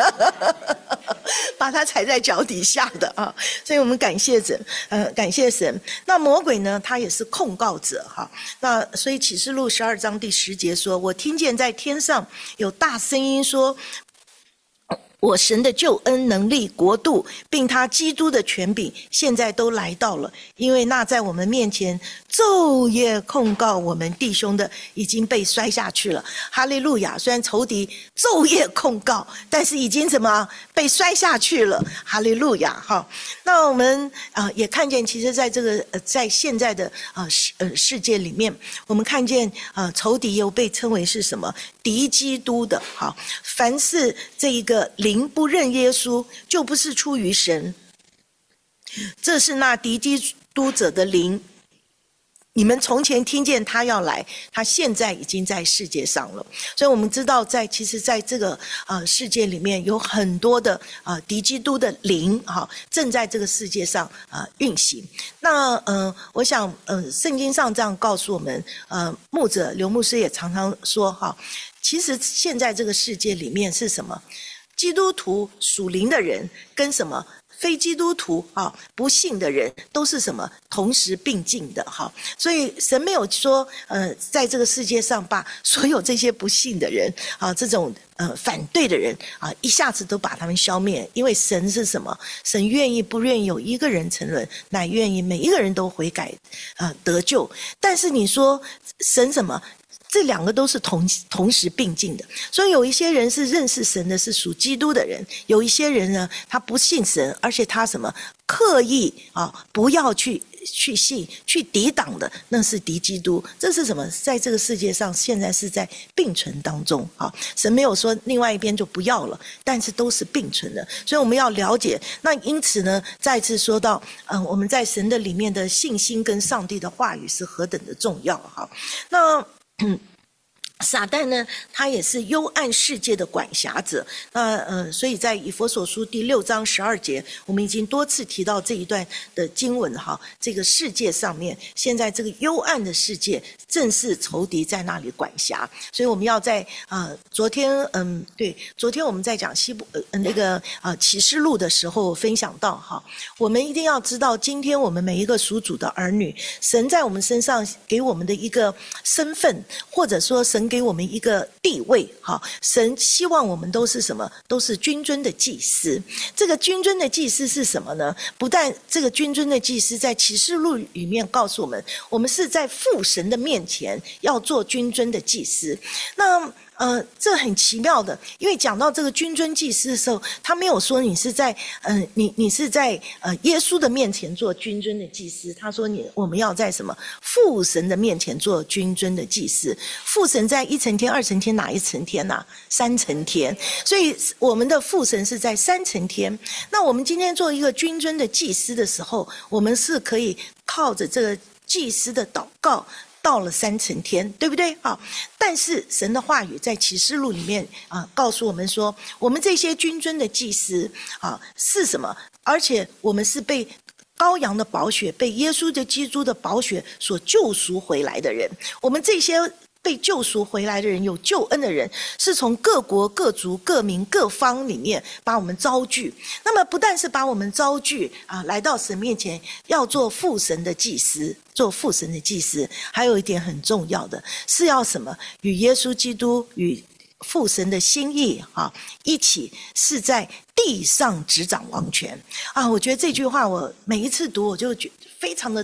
把他踩在脚底下的啊。所以我们感谢神，感谢神。那魔鬼呢，他也是控告者哈。那所以启示录12章第10节说，我听见在天上有大声音说，我神的救恩能力国度并他基督的权柄现在都来到了，因为那在我们面前昼夜控告我们弟兄的已经被摔下去了。哈利路亚！虽然仇敌昼夜控告，但是已经怎么被摔下去了？哈利路亚！哈，那我们也看见，其实在这个在现在的世界里面，我们看见仇敌又被称为是什么？敌基督的。好，凡是这一个灵不认耶稣，就不是出于神。这是那敌基督者的灵。你们从前听见他要来，他现在已经在世界上了。所以我们知道其实在这个世界里面有很多的敌基督的灵正在这个世界上运行。那我想圣经上这样告诉我们，牧者刘牧师也常常说其实现在这个世界里面是什么？基督徒属灵的人跟什么非基督徒不信的人都是什么同时并进的所以神没有说在这个世界上把所有这些不信的人这种反对的人一下子都把他们消灭，因为神是什么？神愿意不愿意有一个人沉沦，乃愿意每一个人都悔改得救。但是你说神什么？这两个都是同时并进的，所以有一些人是认识神的，是属基督的人；有一些人呢，他不信神，而且他什么刻意不要去信、去抵挡的，那是敌基督。这是什么？在这个世界上，现在是在并存当中神没有说另外一边就不要了，但是都是并存的。所以我们要了解。那因此呢，再次说到我们在神的里面的信心跟上帝的话语是何等的重要那撒旦呢，他也是幽暗世界的管辖者。所以在以弗所书第6章12节，我们已经多次提到这一段的经文这个世界上面，现在这个幽暗的世界正是仇敌在那里管辖。所以我们要在昨天我们在讲启示录的时候分享到我们一定要知道，今天我们每一个属主的儿女，神在我们身上给我们的一个身份，或者说神给我们一个地位神希望我们都是什么？都是君尊的祭司。这个君尊的祭司是什么呢？不但这个君尊的祭司在启示录里面告诉我们，我们是在父神的面前要做君尊的祭司。那这很奇妙的，因为讲到这个君尊祭司的时候，他没有说你是在你是在耶稣的面前做君尊的祭司，他说我们要在什么父神的面前做君尊的祭司。父神在1层天、2层天，哪一层天3层天，所以我们的父神是在3层天。那我们今天做一个君尊的祭司的时候，我们是可以靠着这个祭司的祷告到了3层天，对不对？但是神的话语在启示录里面告诉我们说，我们这些君尊的祭司是什么？而且我们是被羔羊的宝血，被耶稣的基督的宝血所救赎回来的人。我们这些被救赎回来的人，有救恩的人，是从各国各族各民各方里面把我们招聚。那么不但是把我们招聚来到神面前，要做父神的祭司，做父神的祭司，还有一点很重要的是要什么？与耶稣基督与父神的心意一起是在地上执掌王权我觉得这句话我每一次读我就觉得非常的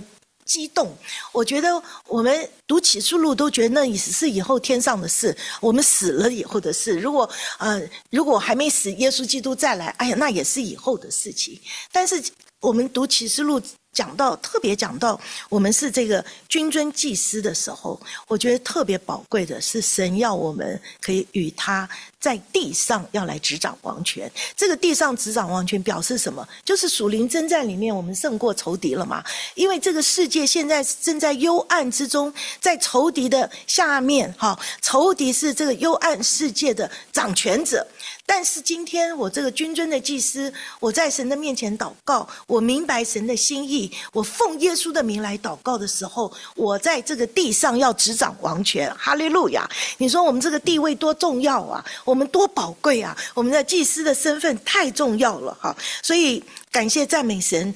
激动。我觉得我们读启示录都觉得那是以后天上的事，我们死了以后的事。如果还没死，耶稣基督再来，哎呀，那也是以后的事情。但是我们读启示录特别讲到我们是这个君尊祭司的时候，我觉得特别宝贵的是神要我们可以与他在地上要来执掌王权。这个地上执掌王权表示什么？就是属灵征战里面我们胜过仇敌了嘛。因为这个世界现在正在幽暗之中，在仇敌的下面，仇敌是这个幽暗世界的掌权者。但是今天我这个君尊的祭司，我在神的面前祷告，我明白神的心意，我奉耶稣的名来祷告的时候，我在这个地上要执掌王权。哈利路亚！你说我们这个地位多重要啊，我们多宝贵啊，我们的祭司的身份太重要了哈。所以感谢赞美神，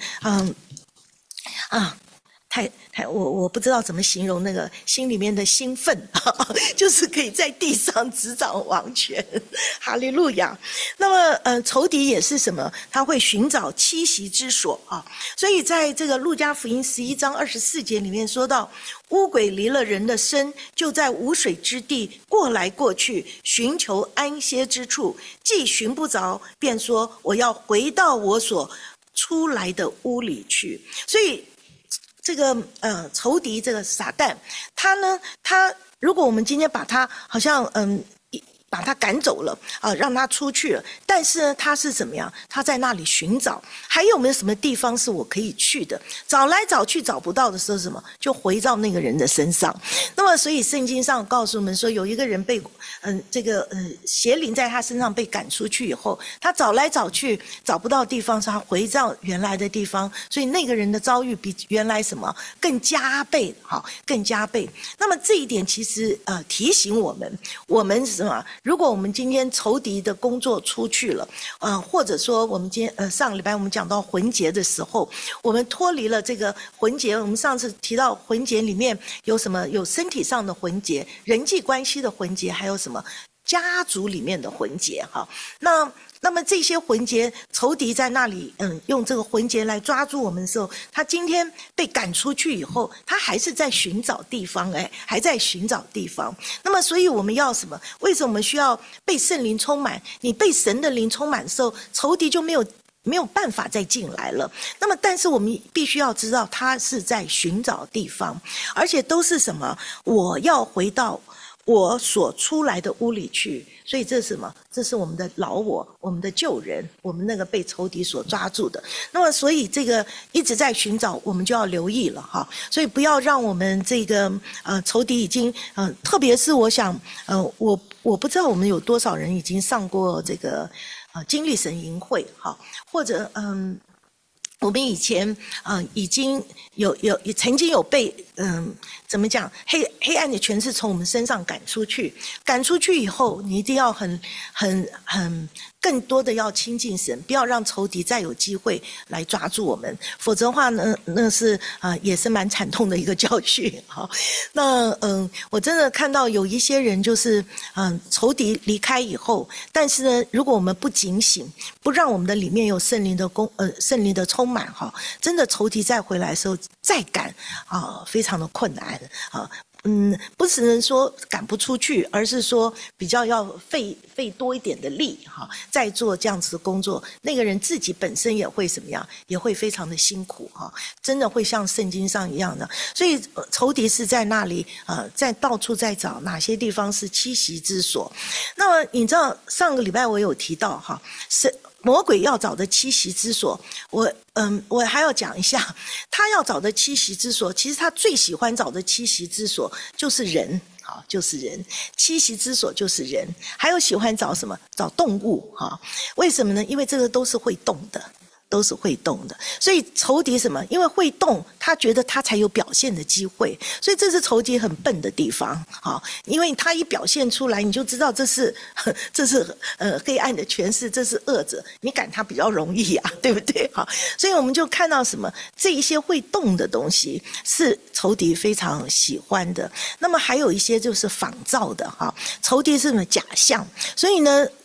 我不知道怎么形容那个心里面的兴奋，就是可以在地上执掌王权，哈利路亚。那么仇敌也是什么？他会寻找栖息之所啊。所以在这个路加福音11章24节里面说到，污鬼离了人的身，就在无水之地过来过去，寻求安歇之处，既寻不着，便说我要回到我所出来的屋里去。所以这个仇敌这个撒旦，他如果我们今天把他好像把他赶走了让他出去了，但是呢他是怎么样？他在那里寻找，还有没有什么地方是我可以去的？找来找去找不到的时候，什么就回到那个人的身上。那么所以圣经上告诉我们说，有一个人被邪灵在他身上被赶出去以后，他找来找去找不到地方，他回到原来的地方，所以那个人的遭遇比原来什么更加倍，更加倍。那么这一点其实提醒我们什么？如果我们今天仇敌的工作出去了，或者说我们今天上个礼拜我们讲到魂结的时候，我们脱离了这个魂结。我们上次提到魂结里面有什么？有身体上的魂结，人际关系的魂结，还有什么家族里面的魂结哈。那么这些魂结，仇敌在那里用这个魂结来抓住我们的时候，他今天被赶出去以后，他还是在寻找地方，还在寻找地方。那么所以我们要什么？为什么我们需要被圣灵充满？你被神的灵充满的时候，仇敌就没有办法再进来了。那么但是我们必须要知道，他是在寻找地方，而且都是什么？我要回到我所出来的屋里去。所以这是什么？这是我们的老我们的旧人，我们那个被仇敌所抓住的。那么所以这个一直在寻找，我们就要留意了哈。所以不要让我们这个仇敌已经特别是我想我不知道我们有多少人已经上过这个经历神营会哈，或者我们以前已经曾经有被怎么讲黑暗的权势从我们身上赶出去以后，你一定要很更多的要亲近神，不要让仇敌再有机会来抓住我们，否则的话呢，那是也是蛮惨痛的一个教训。好，那我真的看到有一些人就是仇敌离开以后，但是呢，如果我们不警醒，不让我们的里面有圣灵的充满哈，真的仇敌再回来的时候再赶非常的困难不只能说赶不出去，而是说比较要费多一点的力再做这样子的工作，那个人自己本身也会怎么样，也会非常的辛苦真的会像圣经上一样的。所以仇敌是在那里在到处在找哪些地方是栖息之所。那么你知道上个礼拜我有提到是魔鬼要找的栖息之所，我还要讲一下，他要找的栖息之所，其实他最喜欢找的栖息之所就是人，就是人，栖息之所就是人，还有喜欢找什么？找动物为什么呢？因为这个都是会动的。所以仇敌什么？因为会动，他觉得他才有表现的机会，所以这是仇敌很笨的地方因为他一表现出来，你就知道这是黑暗的权势，这是恶者，你赶他比较容易对不对？所以我们就看到什么？这一些会动的东西是仇敌非常喜欢的。那么还有一些就是仿造的仇敌是什么？假象。所以呢，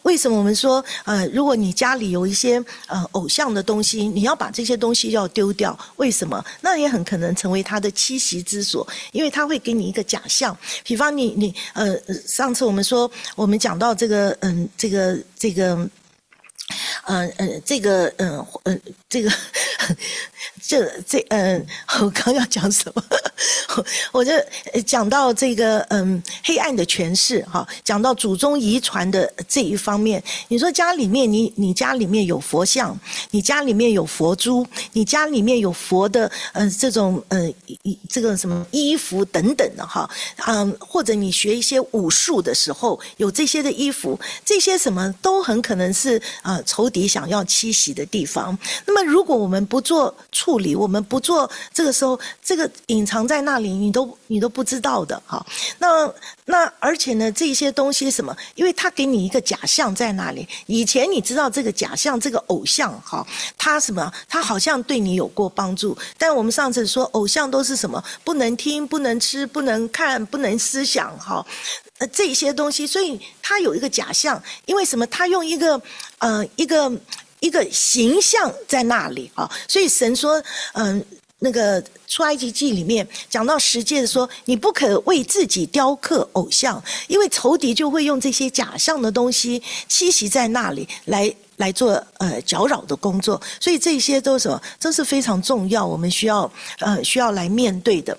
为什么我们说如果你家里有一些偶像的东西，你要把这些东西要丢掉？为什么？那也很可能成为他的栖息之所，因为他会给你一个假象。比方你上次我们说我们讲到这个我刚要讲什么？我就讲到这个黑暗的权势哈，讲到祖宗遗传的这一方面。你说家里面你家里面有佛像，你家里面有佛珠，你家里面有佛的这种这个什么衣服等等的哈，或者你学一些武术的时候有这些的衣服，这些什么都很可能是仇敌想要栖息的地方。那么如果我们不做处理，我们不做，这个时候这个隐藏在那里，你都不知道的哈。那而且呢，这些东西什么？因为他给你一个假象在那里。以前你知道这个假象，这个偶像哈，他什么？他好像对你有过帮助。但我们上次说，偶像都是什么？不能听，不能吃，不能看，不能思想哈。这些东西，所以他有一个假象。因为什么？他用一个形象在那里啊，所以神说，那个出埃及记里面讲到十诫的说，你不可为自己雕刻偶像，因为仇敌就会用这些假象的东西栖息在那里来做搅扰的工作，所以这些都是什么？这是非常重要，我们需要来面对的。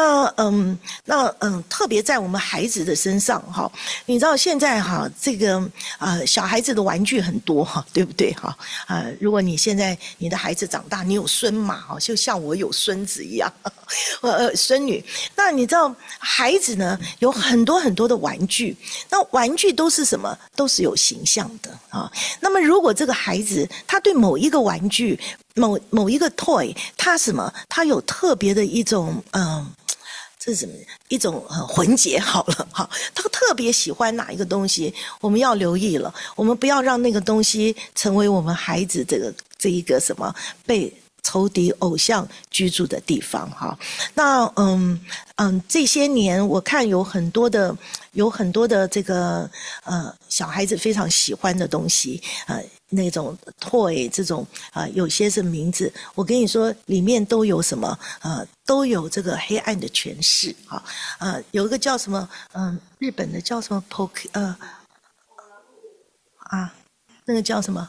特别在我们孩子的身上哈，你知道现在哈这个小孩子的玩具很多哈，对不对哈？如果你现在你的孩子长大，你有孙嘛哈，就像我有孙子一样，孙女，那你知道孩子呢有很多很多的玩具，那玩具都是什么？都是有形象的啊。那么如果这个孩子他对某一个玩具某一个 toy 他什么他有特别的一种这是什么一种魂结好了哈，他特别喜欢哪一个东西，我们要留意了，我们不要让那个东西成为我们孩子这一个什么被仇敌偶像居住的地方哈。那这些年我看有很多的这个小孩子非常喜欢的东西那种 toy 这种有些是名字，我跟你说里面都有什么都有这个黑暗的权势有一个叫什么日本的叫什么 那个叫什么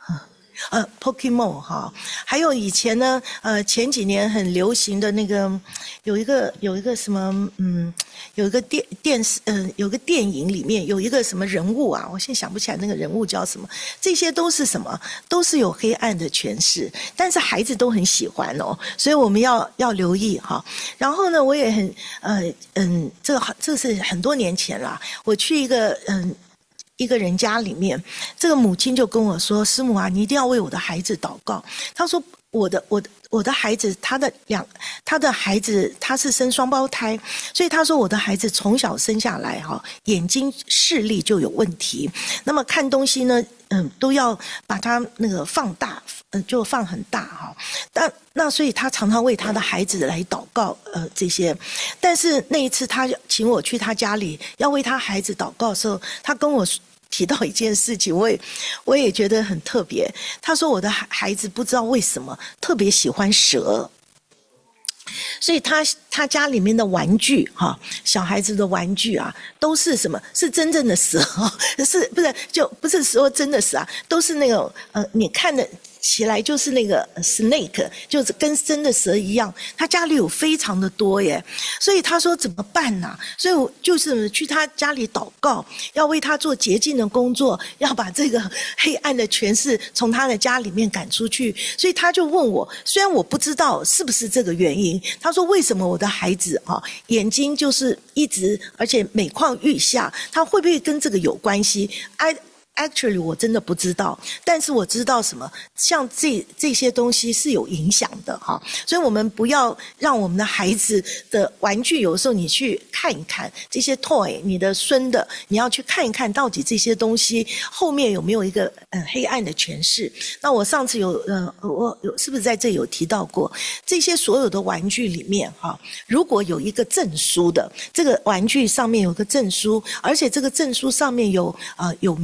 Pokemon 哈，还有以前呢前几年很流行的那个有一个什么有一个电视有个电影里面有一个什么人物啊，我现在想不起来那个人物叫什么，这些都是什么？都是有黑暗的诠释，但是孩子都很喜欢哦，所以我们要留意哈。然后呢，我也很这是很多年前啦，我去一个人家里面，这个母亲就跟我说：“师母啊，你一定要为我的孩子祷告。”她说：“我的孩子，他的孩子他是生双胞胎，所以他说我的孩子从小生下来眼睛视力就有问题，那么看东西呢，都要把它那个放大，就放很大哈。那所以他常常为他的孩子来祷告，这些。但是那一次他请我去他家里，要为他孩子祷告的时候，他跟我提到一件事情，我也觉得很特别。他说我的孩子不知道为什么特别喜欢蛇，所以他家里面的玩具小孩子的玩具啊，都是什么？是真正的蛇不是说真的蛇都是那种你看的起来就是那个 snake， 就是跟真的蛇一样，他家里有非常的多耶，所以他说怎么办呢？所以我就是去他家里祷告，要为他做洁净的工作，要把这个黑暗的权势从他的家里面赶出去。所以他就问我，虽然我不知道是不是这个原因，他说为什么我的孩子眼睛就是一直而且每况愈下，他会不会跟这个有关系？Actually 我真的不知道，但是我知道什么，像这些东西是有影响的所以我们不要让我们的孩子的玩具，有时候你去看一看这些 toy， 你的孙的，你要去看一看到底这些东西后面有没有一个黑暗的诠释。那我上次我是不是在这有提到过，这些所有的玩具里面如果有一个证书的，这个玩具上面有个证书，而且这个证书上面有名字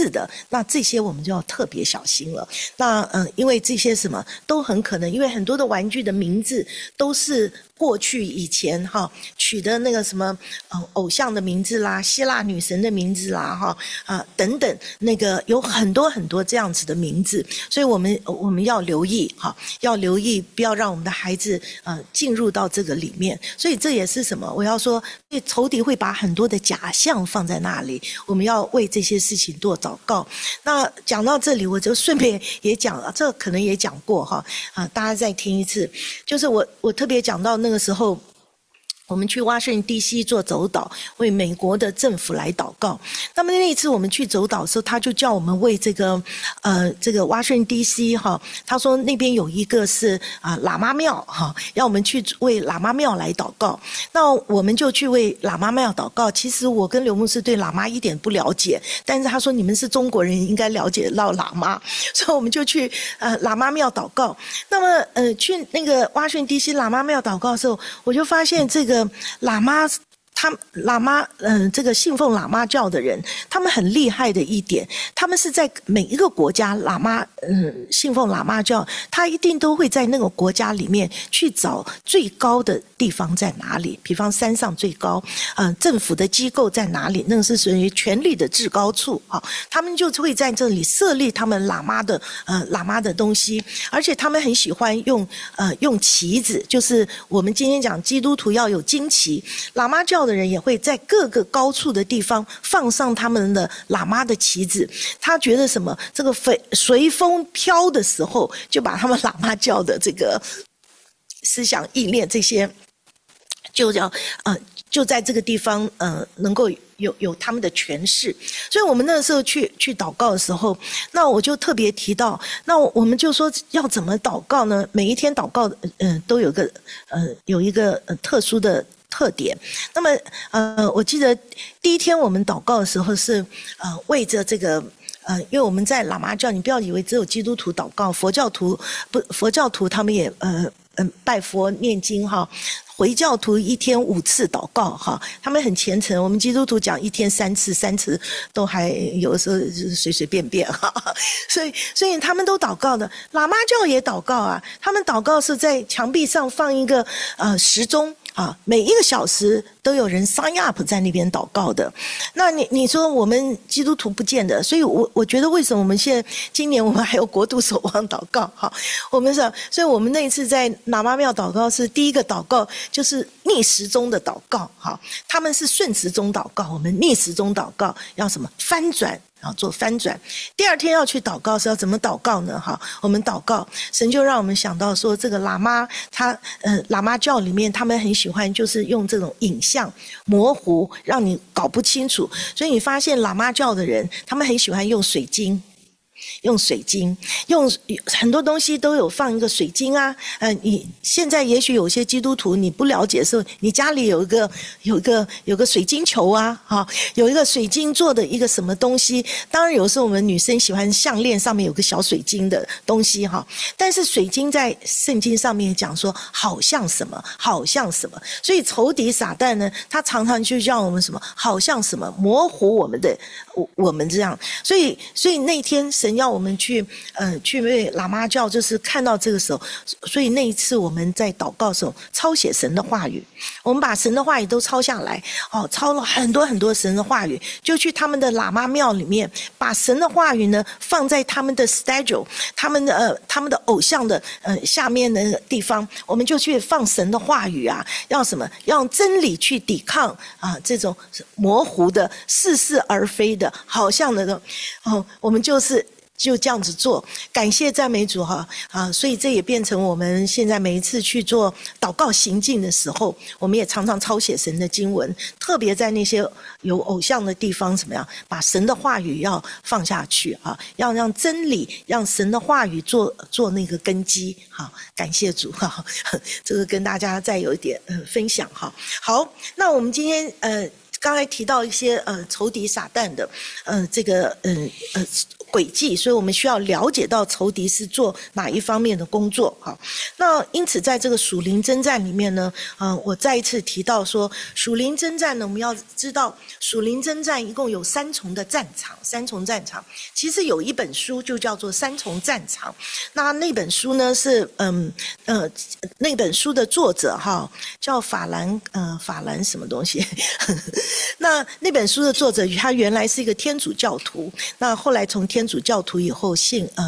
字的，那这些我们就要特别小心了。那因为这些什么都很可能，因为很多的玩具的名字都是过去以前取的那个什么偶像的名字啦，希腊女神的名字啦等等，那个有很多很多这样子的名字，所以我们要留意要留意，不要让我们的孩子进入到这个里面。所以这也是什么？我要说，仇敌会把很多的假象放在那里，我们要为这些事情多祷告。那讲到这里，我就顺便也讲了，这可能也讲过大家再听一次，就是我特别讲到那个时候。我们去华盛顿 DC 做走岛，为美国的政府来祷告。那么那一次我们去走岛的时候，他就叫我们为这个华盛顿 DC 他说那边有一个是喇嘛庙要我们去为喇嘛庙来祷告。那我们就去为喇嘛庙祷告。其实我跟刘牧师对喇嘛一点不了解，但是他说你们是中国人，应该了解到喇嘛，所以我们就去喇嘛庙祷告。那么去那个华盛顿 DC 喇嘛庙祷告的时候，我就发现这个喇嘛这个信奉喇嘛教的人，他们很厉害的一点，他们是在每一个国家信奉喇嘛教，他一定都会在那个国家里面去找最高的地方在哪里，比方山上最高，政府的机构在哪里，那个是属于权力的至高处他们就会在这里设立他们喇嘛的东西，而且他们很喜欢用旗子，就是我们今天讲基督徒要有旌旗，喇嘛教的人也会在各个高处的地方放上他们的喇嘛的旗子。他觉得什么？这个随风飘的时候，就把他们喇嘛教的这个思想意念这些，就在这个地方能够有他们的诠释。所以我们那时候去祷告的时候，那我就特别提到，那我们就说要怎么祷告呢？每一天祷告都有一个特殊的特点。那么我记得第一天我们祷告的时候是为着这个因为我们在喇嘛教，你不要以为只有基督徒祷告，佛教徒他们也拜佛念经回教徒一天5次祷告他们很虔诚。我们基督徒讲一天3次都还有的时候就是随随便便所以他们都祷告的。喇嘛教也祷告他们祷告是在墙壁上放一个时钟每一个小时都有人 sign up 在那边祷告的。那你说我们基督徒不见得，所以我觉得为什么我们今年我们还有国度守望祷告所以我们那一次在喇嘛庙祷告是第一个祷告就是逆时钟的祷告他们是顺时钟祷告，我们逆时钟祷告要什么翻转做翻转。第二天要去祷告是要怎么祷告呢我们祷告，神就让我们想到说，这个喇嘛喇嘛教里面他们很喜欢就是用这种影像模糊，让你搞不清楚。所以你发现喇嘛教的人他们很喜欢用水晶，用很多东西都有放一个水晶你现在也许有些基督徒你不了解的时候，你家里有个水晶球有一个水晶做的一个什么东西。当然有时候我们女生喜欢项链上面有个小水晶的东西但是水晶在圣经上面讲说好像什么，所以仇敌撒旦呢，他常常就让我们什么好像什么模糊我们这样。所以那天神要我们去为喇嘛教，就是看到这个时候，所以那一次我们在祷告的时候抄写神的话语，我们把神的话语都抄下来抄了很多很多神的话语，就去他们的喇嘛庙里面把神的话语呢放在他们的 schedule 他们的偶像的下面的地方，我们就去放神的话语要什么？要用真理去抵抗这种模糊的似是而非的好像的我们就这样子做。感谢赞美主所以这也变成我们现在每一次去做祷告行进的时候，我们也常常抄写神的经文，特别在那些有偶像的地方怎么样把神的话语要放下去要让真理，让神的话语做那个根基感谢主这个跟大家再有一点分享好，那我们今天刚才提到一些仇敌撒旦的这个轨迹，所以我们需要了解到仇敌是做哪一方面的工作。好，那因此在这个属灵征战里面呢，我再一次提到说，属灵征战呢，我们要知道属灵征战一共有3重的战场，3重战场。其实有一本书就叫做3重战场，那本书呢是那本书的作者叫法兰什么东西那本书的作者他原来是一个天主教徒，那后来从天主教徒以后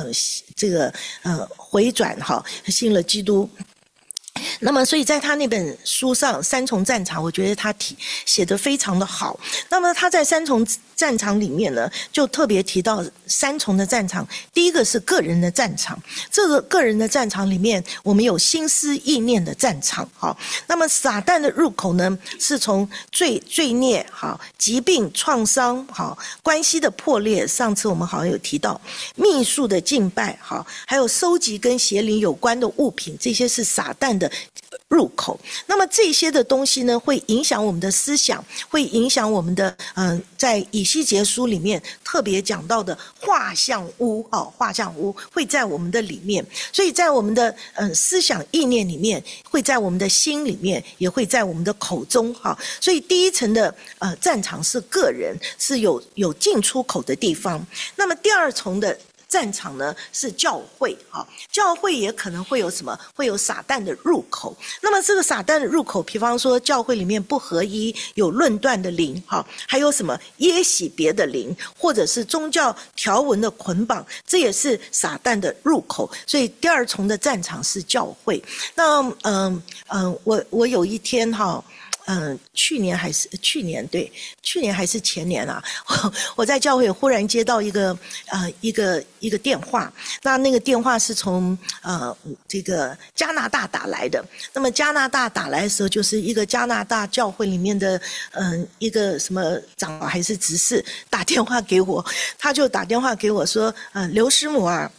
回转信了基督。那么所以在他那本书上3重战场，我觉得他写得非常的好。那么他在3重战场里面呢，就特别提到3重的战场。第一个是个人的战场，这个个人的战场里面，我们有心思意念的战场。那么撒旦的入口呢，是从罪孽疾病创伤关系的破裂，上次我们好像有提到秘术的敬拜还有收集跟邪灵有关的物品，这些是撒旦的入口。那么这些的东西呢，会影响我们的思想，会影响我们的在以西结书里面特别讲到的画像屋画像屋会在我们的里面，所以在我们的思想意念里面，会在我们的心里面，也会在我们的口中所以第一层的战场是个人，是有进出口的地方。那么第二重的战场呢是教会教会也可能会有什么？会有撒旦的入口。那么这个撒旦的入口，比方说教会里面不合一，有论断的灵还有什么耶洗别的灵，或者是宗教条文的捆绑，这也是撒旦的入口。所以第二重的战场是教会。那我有一天去年还是前年啊，我在教会忽然接到一个电话，那个电话是从这个加拿大打来的。那么加拿大打来的时候，就是一个加拿大教会里面的一个什么长老还是执事打电话给我，他就打电话给我说，刘师母啊，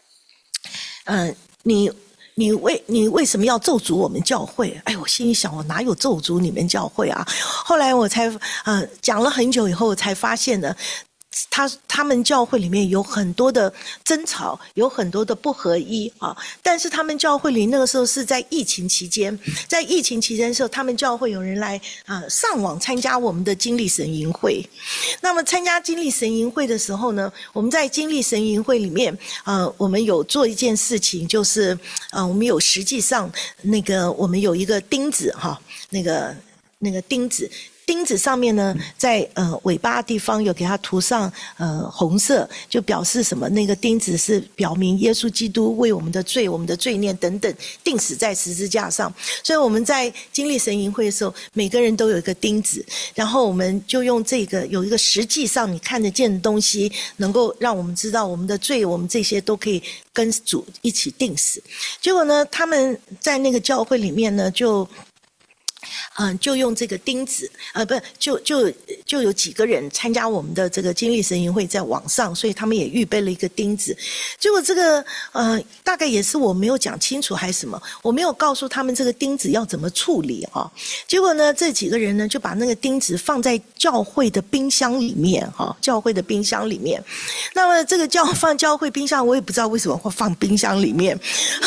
你为什么要咒诅我们教会？哎，我心里想，我哪有咒诅你们教会啊？后来我才讲了很久以后，我才发现呢，他们教会里面有很多的争吵，有很多的不合一但是他们教会里那个时候是在疫情期间，在疫情期间的时候，他们教会有人来上网参加我们的经历神营会。那么参加经历神营会的时候呢，我们在经历神营会里面我们有做一件事情，就是我们有实际上我们有一个钉子那个钉子上面呢，在尾巴的地方有给它涂上红色，就表示什么？那个钉子是表明耶稣基督为我们的罪、我们的罪孽等等钉死在十字架上。所以我们在经历神营会的时候，每个人都有一个钉子，然后我们就用这个有一个实际上你看得见的东西，能够让我们知道我们的罪，我们这些都可以跟主一起钉死。结果呢，他们在那个教会里面呢，就用这个钉子，就有几个人参加我们的这个经历神营会在网上，所以他们也预备了一个钉子。结果这个大概也是我没有讲清楚还是什么，我没有告诉他们这个钉子要怎么处理结果呢，这几个人呢就把那个钉子放在教会的冰箱里面教会的冰箱里面。那么这个放教会冰箱，我也不知道为什么会放冰箱里面。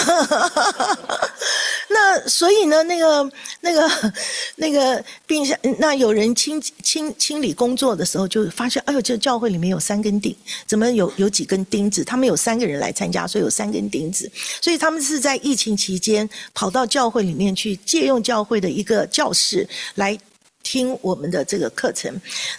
那所以呢，那个冰箱，那有人清理工作的时候，就发现，哎呦，这教会里面有3根钉，怎么有几根钉子？他们有3个人来参加，所以有3根钉子。所以他们是在疫情期间跑到教会里面去，借用教会的一个教室来听我们的这个课程。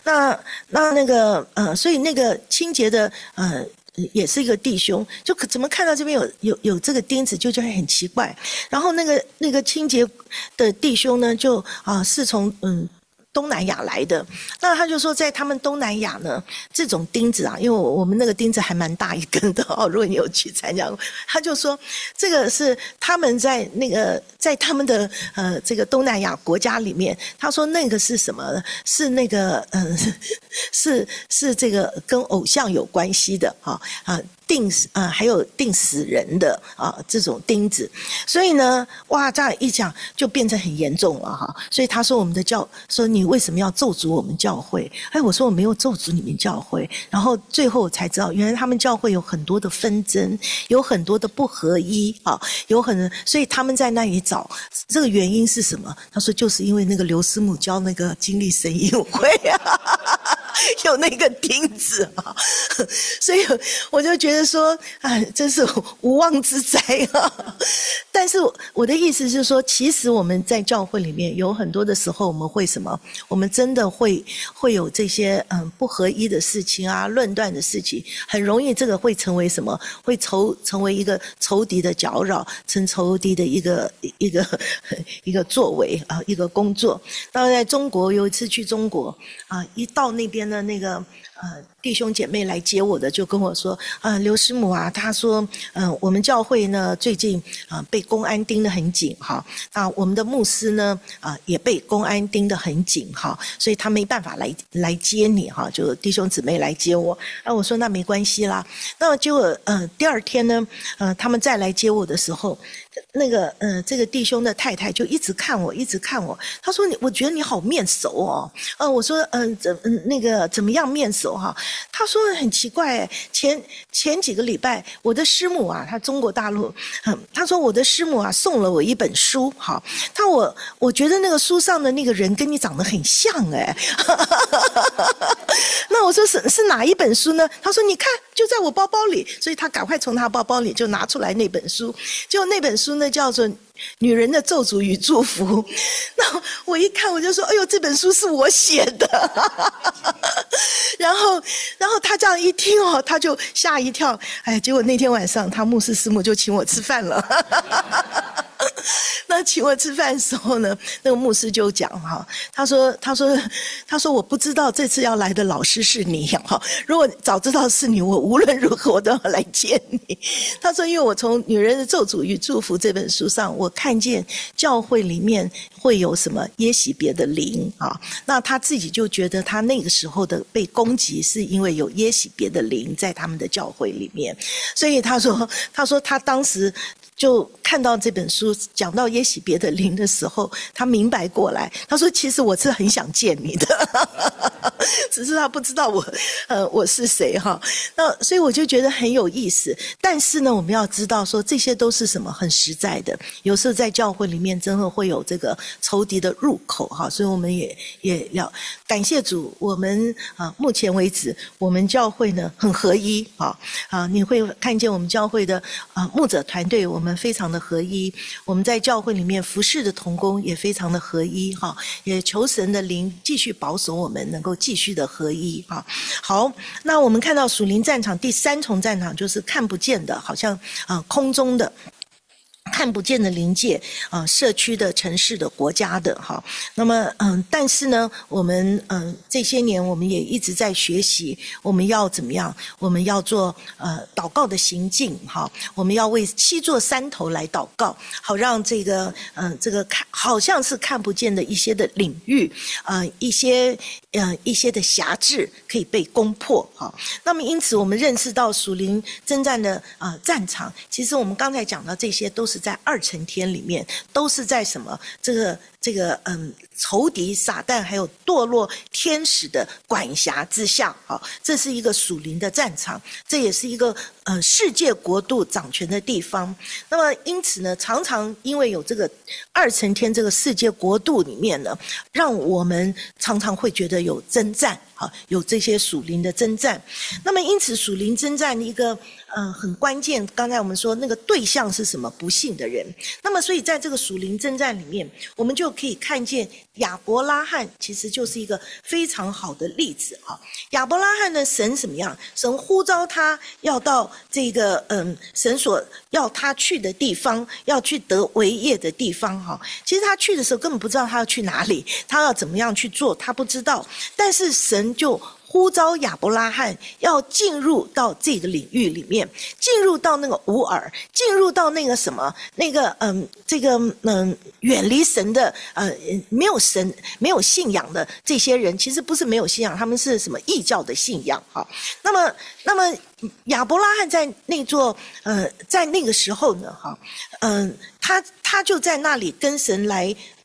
所以那个清洁的也是一个弟兄，就怎么看到这边有这个钉子，就觉得很奇怪。然后那个清洁的弟兄呢，是从东南亚来的。那他就说，在他们东南亚呢，这种钉子因为我们那个钉子还蛮大一根的如果你有去参加过，他就说这个是他们在他们的这个东南亚国家里面，他说那个是什么？是那个是这个跟偶像有关系的还有钉死人的这种钉子。所以呢，哇，这样一讲就变成很严重了所以他说我们的说你你为什么要咒诅我们教会？哎，我说我没有咒诅你们教会。然后最后我才知道，原来他们教会有很多的纷争，有很多的不合一啊，所以他们在那里找这个原因是什么？他说就是因为那个刘师母教那个经历神宴会啊。有那个钉子啊，所以我就觉得说，哎，真是无妄之灾啊！但是我的意思是说，其实我们在教会里面有很多的时候，我们会什么？我们真的会有这些不合一的事情啊，论断的事情，很容易这个会成为什么？会成为一个仇敌的搅扰，成仇敌的一个作为啊，一个工作。当然，在中国有一次去中国啊，一到那边的那个弟兄姐妹来接我的，就跟我说刘师母啊，他说我们教会呢最近被公安盯得很紧哈，那我们的牧师呢也被公安盯得很紧哈，所以他没办法来接你哈，就弟兄姊妹来接我。我说那没关系啦。那结果第二天呢他们再来接我的时候，那个这个弟兄的太太就一直看我，他说我觉得你好面熟哦。我说那个怎么样面熟哈？他说很奇怪，前几个礼拜我的师母啊，他中国大陆，他说我的师母啊送了我一本书，好，我觉得那个书上的那个人跟你长得很像哎。那我说是哪一本书呢？他说你看就在我包包里，所以他赶快从他包包里就拿出来那本书，结果那本书呢叫做女人的咒诅与祝福。那我一看我就说，哎呦，这本书是我写的。然后他这样一听哦，他就吓一跳。哎，结果那天晚上他牧师师母就请我吃饭了。那请我吃饭的时候呢，那个牧师就讲哈，他说我不知道这次要来的老师是你哈，如果早知道是你，我无论如何我都要来见你。他说因为我从《女人的咒诅与祝福》这本书上，我看见教会里面会有什么耶洗别的灵啊，那他自己就觉得他那个时候的被攻击是因为有耶洗别的灵在他们的教会里面，所以他说他当时就看到这本书讲到耶洗别的灵的时候，他明白过来。他说其实我是很想见你的。只是他不知道我是谁哈。那所以我就觉得很有意思。但是呢，我们要知道说这些都是什么很实在的。有时候在教会里面真的会有这个仇敌的入口哈，所以我们也要感谢主，我们目前为止我们教会呢很合一你会看见我们教会的牧者团队，我们非常的合一。我们在教会里面服侍的同工也非常的合一哈，也求神的灵继续保守我们能够继续的合一哈。好，那我们看到属灵战场第三重战场就是看不见的，好像空中的。看不见的灵界社区的、城市的、国家的哈。那么但是呢，我们这些年我们也一直在学习，我们要怎么样？我们要做祷告的行径哈。我们要为7座山头来祷告，好让这个好像是看不见的一些的领域一些的辖制可以被攻破哈。那么因此我们认识到属灵征战的战场，其实我们刚才讲到这些都是在2层天里面，都是在什么这个仇敌撒旦还有堕落天使的管辖之下这是一个属灵的战场，这也是一个世界国度掌权的地方。那么因此呢，常常因为有这个2层天这个世界国度里面呢，让我们常常会觉得有征战有这些属灵的征战。那么因此属灵征战一个很关键，刚才我们说那个对象是什么？不信的人。那么所以在这个属灵征战里面，我们就可以看见亚伯拉罕其实就是一个非常好的例子亚伯拉罕呢，神怎么样？神呼召他要到这个神所要他去的地方，要去得为业的地方其实他去的时候根本不知道他要去哪里，他要怎么样去做，他不知道。但是神就呼召亚伯拉罕要进入到这个领域里面，进入到那个乌尔，进入到那个什么，那个远离神的没有神没有信仰的这些人，其实不是没有信仰，他们是什么异教的信仰那么亚伯拉罕在那座在那个时候呢他就在那里跟神来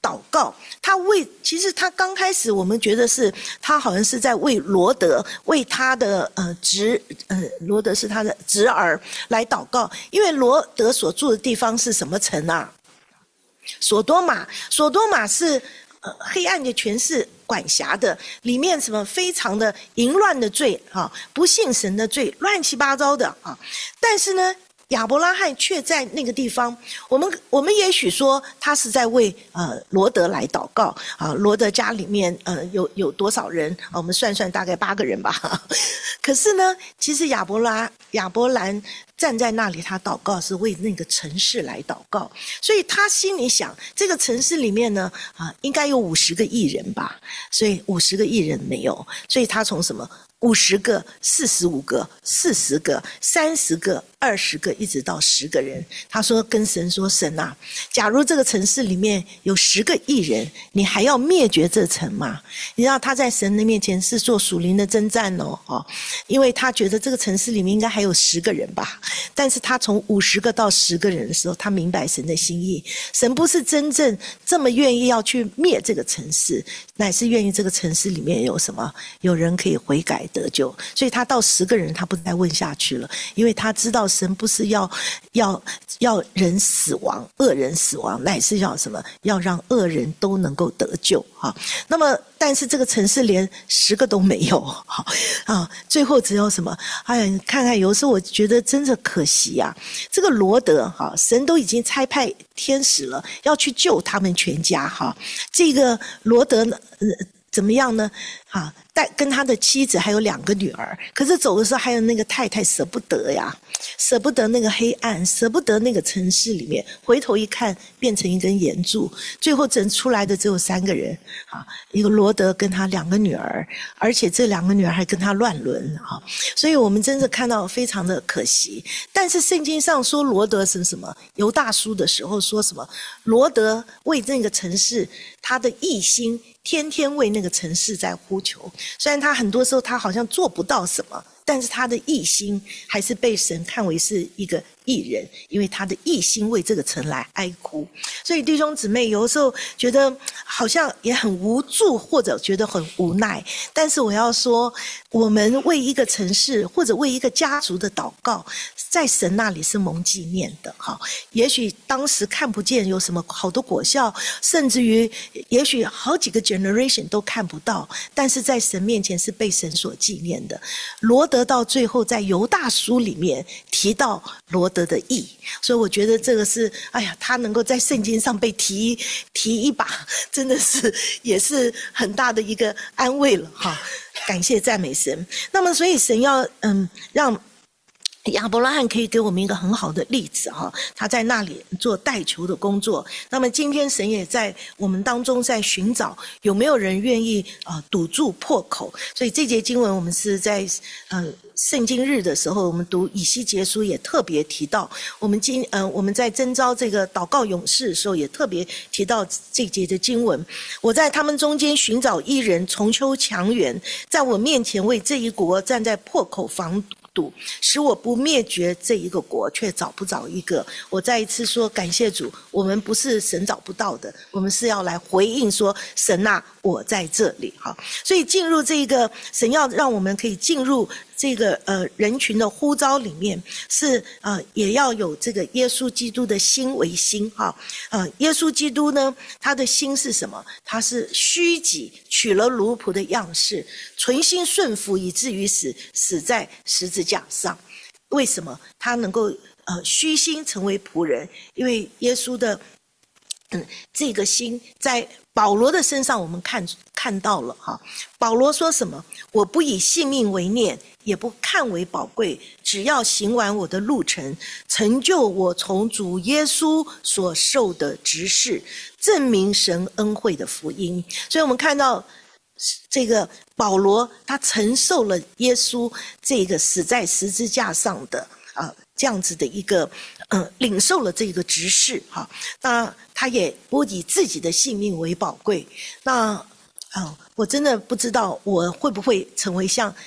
祷告，其实他刚开始我们觉得是他好像是在为罗德，为他的罗德是他的侄儿来祷告，因为罗德所住的地方是什么城啊？索多玛。索多玛是黑暗的权势管辖的，里面什么非常的淫乱的罪啊，不信神的罪，乱七八糟的啊。但是呢，亚伯拉罕却在那个地方，我们也许说他是在为罗德来祷告啊。罗德家里面有多少人？我们算算，大概8个人吧。可是呢，其实亚伯兰站在那里，他祷告是为那个城市来祷告，所以他心里想，这个城市里面呢，应该有50个义人吧，所以50个义人没有，所以他从什么50个、45个、40个、30个、20个，一直到10个人。他说跟神说，神啊，假如这个城市里面有10个义人，你还要灭绝这城吗？你知道他在神的面前是做属灵的征战哦，因为他觉得这个城市里面应该还有10个人吧。但是他从50个到10个人的时候，他明白神的心意，神不是真正这么愿意要去灭这个城市，乃是愿意这个城市里面有什么，有人可以悔改得救。所以他到10个人，他不再问下去了，因为他知道神不是要人死亡，恶人死亡，乃是要什么，要让恶人都能够得救哈。那么但是这个城市连10个都没有最后只有什么？你看看，有时候我觉得真的可惜啊。这个罗德神都已经差派天使了，要去救他们全家这个罗德怎么样呢？跟他的妻子还有2个女儿，可是走的时候还有那个太太舍不得呀，舍不得那个黑暗，舍不得那个城市里面，回头一看变成一根岩柱，最后整出来的只有3个人一个罗德跟他2个女儿，而且这2个女儿还跟他乱伦所以我们真的看到非常的可惜。但是圣经上说罗德是什么？犹大书的时候说什么？罗德为那个城市，他的义心天天为那个城市在呼求，虽然他很多时候他好像做不到什么，但是他的义心还是被神看为是一个义人，因为他的义心为这个城来哀哭。所以弟兄姊妹，有的时候觉得好像也很无助，或者觉得很无奈，但是我要说，我们为一个城市或者为一个家族的祷告，在神那里是蒙纪念的也许当时看不见有什么好的果效，甚至于也许好几个 generation 都看不到，但是在神面前是被神所纪念的。罗德到最后在犹大书里面提到罗德的义，所以我觉得这个是他能够在圣经上被提一把，真的是也是很大的一个安慰了感谢赞美神。那么所以神要让亚伯拉罕可以给我们一个很好的例子他在那里做代求的工作。那么今天神也在我们当中在寻找有没有人愿意堵住破口。所以这节经文我们是在圣经日的时候，我们读以西结书也特别提到，我们在征召这个祷告勇士的时候也特别提到这节的经文。我在他们中间寻找一人，重修墙垣，在我面前为这一国站在破口防堵，使我不灭绝这一个国，却找不着一个。我再一次说感谢主，我们不是神找不到的，我们是要来回应说神啊，我在这里所以进入这个神要让我们可以进入这个人群的呼召里面，是也要有这个耶稣基督的心为心耶稣基督呢，他的心是什么？他是虚己，取了奴仆的样式，存心顺服，以至于死在十字架上。为什么他能够虚心成为仆人？因为耶稣的这个心在保罗的身上我们看到了保罗说什么？我不以性命为念，也不看为宝贵，只要行完我的路程，成就我从主耶稣所受的职事，证明神恩惠的福音。所以我们看到这个保罗他承受了耶稣这个死在十字架上的这样子的一个领受了这个职事那他也不以自己的性命为宝贵。那我真的不知道我会不会成为像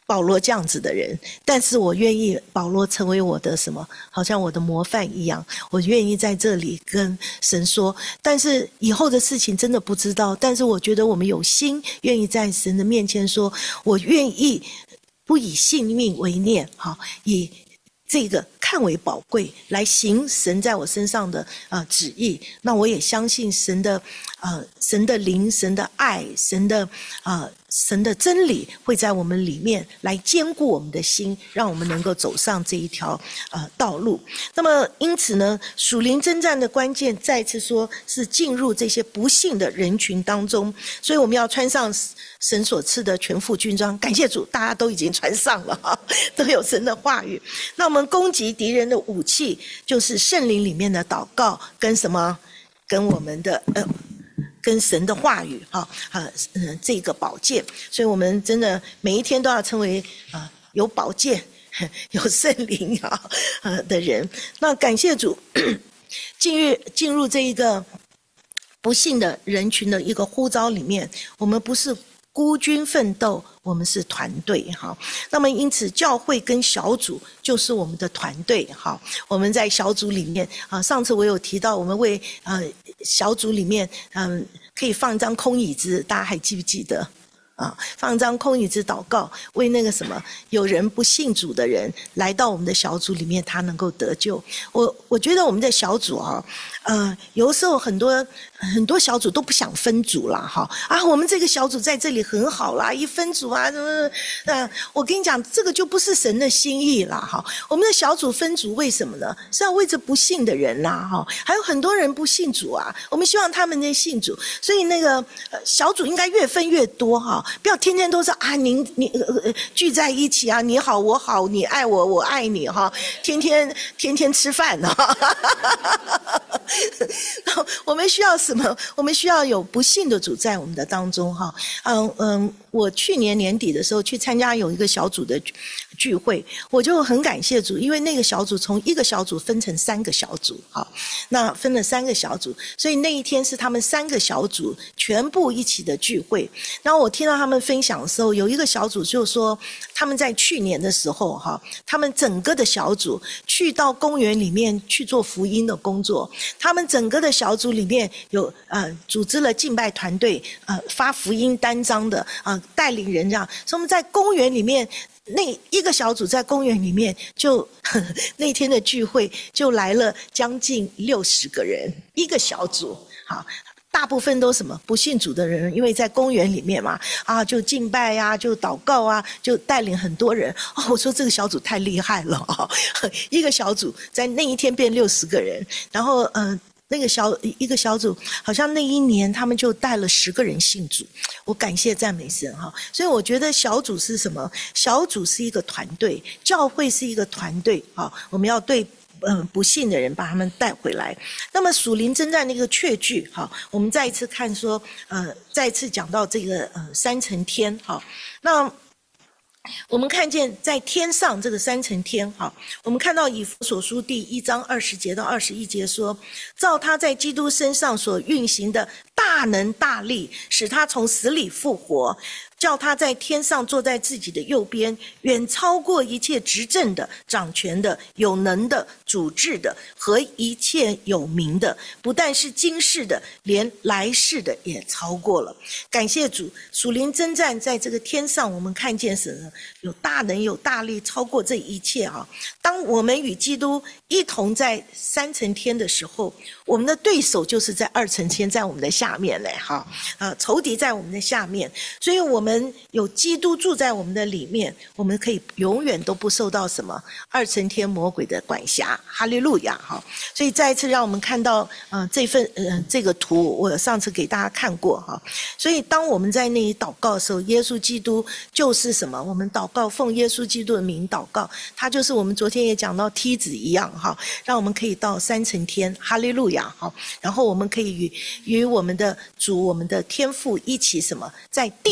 保罗这样子的人，但是我愿意保罗成为我的什么，好像我的模范一样，我愿意在这里跟神说，但是以后的事情真的不知道，但是我觉得我们有心愿意在神的面前说，我愿意不以性命为念，以这个看为宝贵，来行神在我身上的旨意。那我也相信神的灵、神的爱、神的真理会在我们里面来坚固我们的心，让我们能够走上这一条道路。那么因此呢，属灵征战的关键再次说是进入这些不幸的人群当中，所以我们要穿上神所赐的全副军装。感谢主，大家都已经穿上了，都有神的话语。那我们攻击敌人的武器就是圣灵里面的祷告跟什么？跟我们的跟神的话语这个宝剑。所以我们真的每一天都要成为有宝剑有圣灵的人。那感谢主进入这一个不幸的人群的一个呼召里面，我们不是孤军奋斗，我们是团队。那么因此教会跟小组就是我们的团队。我们在小组里面上次我有提到，我们为小组里面可以放一张空椅子，大家还记不记得？放一张空椅子祷告，为那个什么有人不信主的人来到我们的小组里面，他能够得救。我觉得我们的小组有的时候很多小组都不想分组啦，我们这个小组在这里很好啦，一分组我跟你讲，这个就不是神的心意啦，我们的小组分组为什么呢？是要为着不信的人啦，还有很多人不信主啊，我们希望他们能信主，所以那个小组应该越分越多不要天天都是你聚在一起你好我好，你爱我我爱你天天吃饭我们需要什么？我们需要有不信的主在我们的当中我去年年底的时候去参加有一个小组的聚会，我就很感谢主，因为那个小组从一个小组分成3个小组那分了3个小组，所以那一天是他们3个小组全部一起的聚会。然后我听到他们分享的时候，有一个小组就说他们在去年的时候他们整个的小组去到公园里面去做福音的工作，他们整个的小组里面有组织了敬拜团队，发福音单张的带领人这样，所以我们在公园里面，那一个小组在公园里面就那天的聚会就来了将近60个人，一个小组大部分都什么不信主的人，因为在公园里面嘛就敬拜就祷告就带领很多人我说这个小组太厉害了一个小组在那一天变60个人，然后那个一个小组好像那一年他们就带了10个人信主，我感谢赞美神所以我觉得小组是什么？小组是一个团队，教会是一个团队我们要对不信的人把他们带回来。那么属灵征战那个确据我们再一次看说再一次讲到这个3层天那我们看见在天上这个3层天我们看到以弗所书第1章20节到21节说，照他在基督身上所运行的大能大力，使他从死里复活，叫他在天上坐在自己的右边，远超过一切执政的、掌权的、有能的、主治的和一切有名的，不但是今世的，连来世的也超过了。感谢主，属灵征战在这个天上，我们看见神有大能有大力，超过这一切当我们与基督一同在3层天的时候，我们的对手就是在2层天，在我们的下面嘞仇敌在我们的下面，所以我们有基督住在我们的里面，我们可以永远都不受到什么2层天魔鬼的管辖。哈利路亚所以再一次让我们看到这个图，我上次给大家看过所以当我们在那里祷告的时候，耶稣基督就是什么？我们祷告奉耶稣基督的名祷告，他就是我们昨天也讲到梯子一样让我们可以到3层天。哈利路亚然后我们可以与我们的主我们的天父一起什么在地上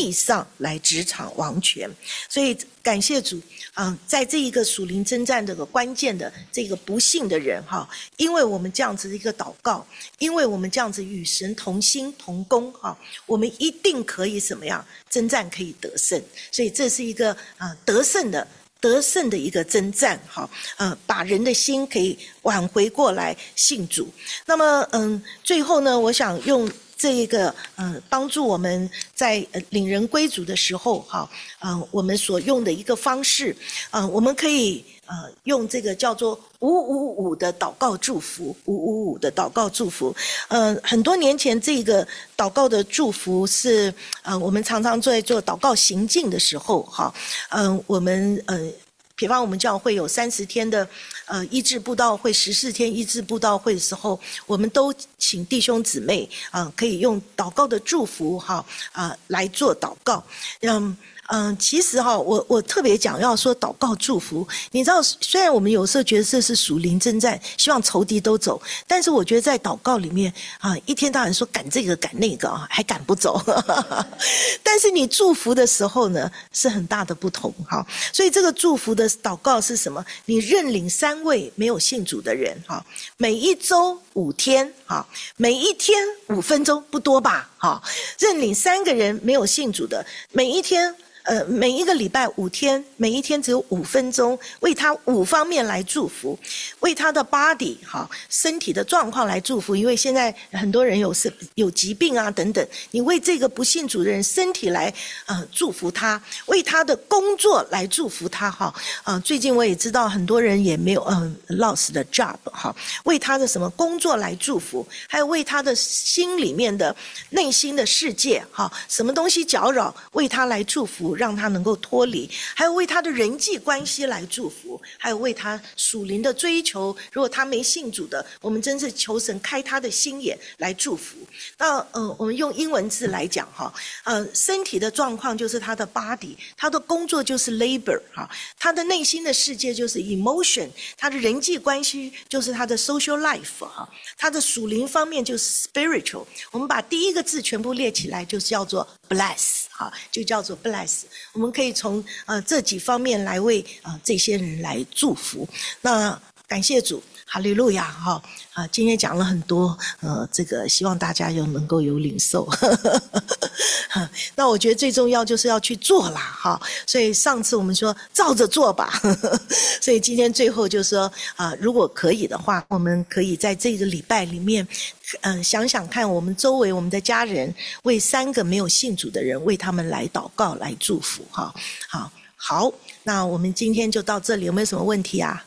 来职场王权。所以感谢主，在这一个属灵征战这个关键的这个不幸的人哈，因为我们这样子的一个祷告，因为我们这样子与神同心同工哈，我们一定可以怎么样征战可以得胜。所以这是一个得胜的一个征战哈，把人的心可以挽回过来信主。那么最后呢，我想用这一个帮助我们在领人归主的时候哈，我们所用的一个方式，我们可以用这个叫做555的祷告祝福，555的祷告祝福。很多年前这个祷告的祝福是我们常常在做祷告行进的时候哈，我们比方我们教会有30天的医治布道会，14天医治布道会的时候，我们都请弟兄姊妹可以用祷告的祝福哈来做祷告。其实哈，我特别讲要说祷告祝福，你知道，虽然我们有时候觉得这是属灵征战，希望仇敌都走，但是我觉得在祷告里面一天到晚说赶这个赶那个还赶不走，但是你祝福的时候呢，是很大的不同哈。所以这个祝福的祷告是什么？你认领3位没有信主的人哈，每一周5天哈，每一天5分钟，不多吧哈？认领3个人没有信主的，每一天。每一个礼拜5天，每一天只有5分钟，为他5方面来祝福，为他的 body 身体的状况来祝福，因为现在很多人有疾病啊等等，你为这个不信主的人身体来祝福他，为他的工作来祝福他哈。最近我也知道很多人也没有lost the job 哈，为他的什么工作来祝福，还有为他的心里面的内心的世界哈，什么东西搅扰，为他来祝福。让他能够脱离，还有为他的人际关系来祝福，还有为他属灵的追求，如果他没信主的，我们真是求神开他的心眼来祝福。那我们用英文字来讲哈，身体的状况就是他的 body， 他的工作就是 labor 哈，他的内心的世界就是 emotion， 他的人际关系就是他的 social life 哈，他的属灵方面就是 spiritual。我们把第一个字全部列起来，就叫做 bless 哈，就叫做 bless。我们可以从这几方面来为这些人来祝福。那感谢主，哈利路亚哈！今天讲了很多，这个希望大家能够有领受。那我觉得最重要就是要去做啦哈。所以上次我们说照着做吧，所以今天最后就说如果可以的话，我们可以在这个礼拜里面。想想看，我们周围我们的家人为3个没有信主的人，为他们来祷告来祝福哈。好，那我们今天就到这里，有没有什么问题啊？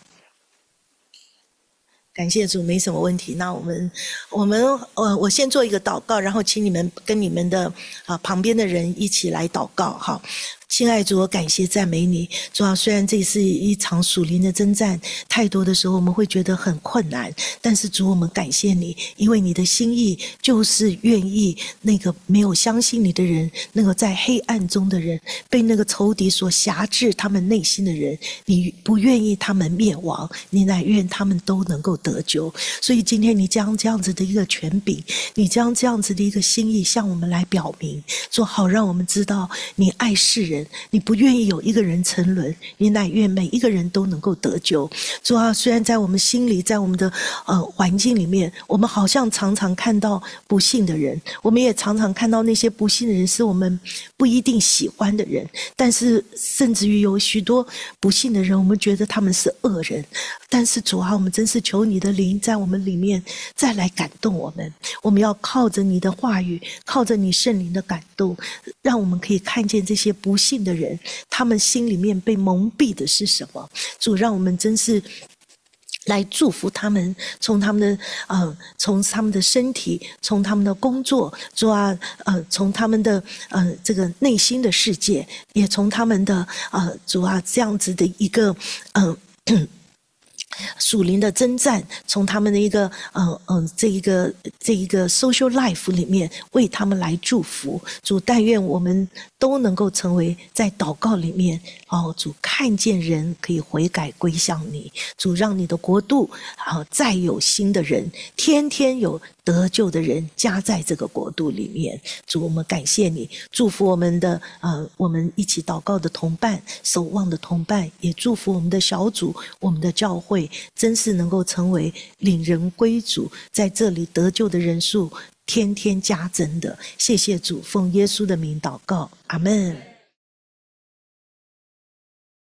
感谢主，没什么问题。那我先做一个祷告，然后请你们跟你们的旁边的人一起来祷告哈。亲爱主，我感谢赞美你。主啊，虽然这是一场属灵的征战，太多的时候我们会觉得很困难，但是主，我们感谢你，因为你的心意就是愿意那个没有相信你的人，那个在黑暗中的人，被那个仇敌所辖制他们内心的人，你不愿意他们灭亡，你乃愿他们都能够得救。所以今天你将这样子的一个权柄，你将这样子的一个心意向我们来表明，说好让我们知道你爱世人，你不愿意有一个人沉沦，你乃愿每一个人都能够得救。主啊，虽然在我们心里，在我们的环境里面，我们好像常常看到不幸的人，我们也常常看到那些不幸的人是我们不一定喜欢的人，但是甚至于有许多不幸的人，我们觉得他们是恶人。但是主啊，我们真是求你的灵在我们里面再来感动我们，我们要靠着你的话语，靠着你圣灵的感动，让我们可以看见这些不幸的人，他们心里面被蒙蔽的是什么。主，让我们真是来祝福他们，从他们的身体，从他们的工作，主啊，从他们的这个内心的世界，也从他们的主啊这样子的一个属灵的征战，从他们的一个这一个 social life 里面为他们来祝福。主，但愿我们都能够成为在祷告里面主看见人可以悔改归向你。主，让你的国度再有新的人，天天有得救的人加在这个国度里面。主，我们感谢你，祝福我们的我们一起祷告的同伴，守望的同伴，也祝福我们的小组，我们的教会，真是能够成为领人归主，在这里得救的人数天天加增的。谢谢主，奉耶稣的名祷告，阿们。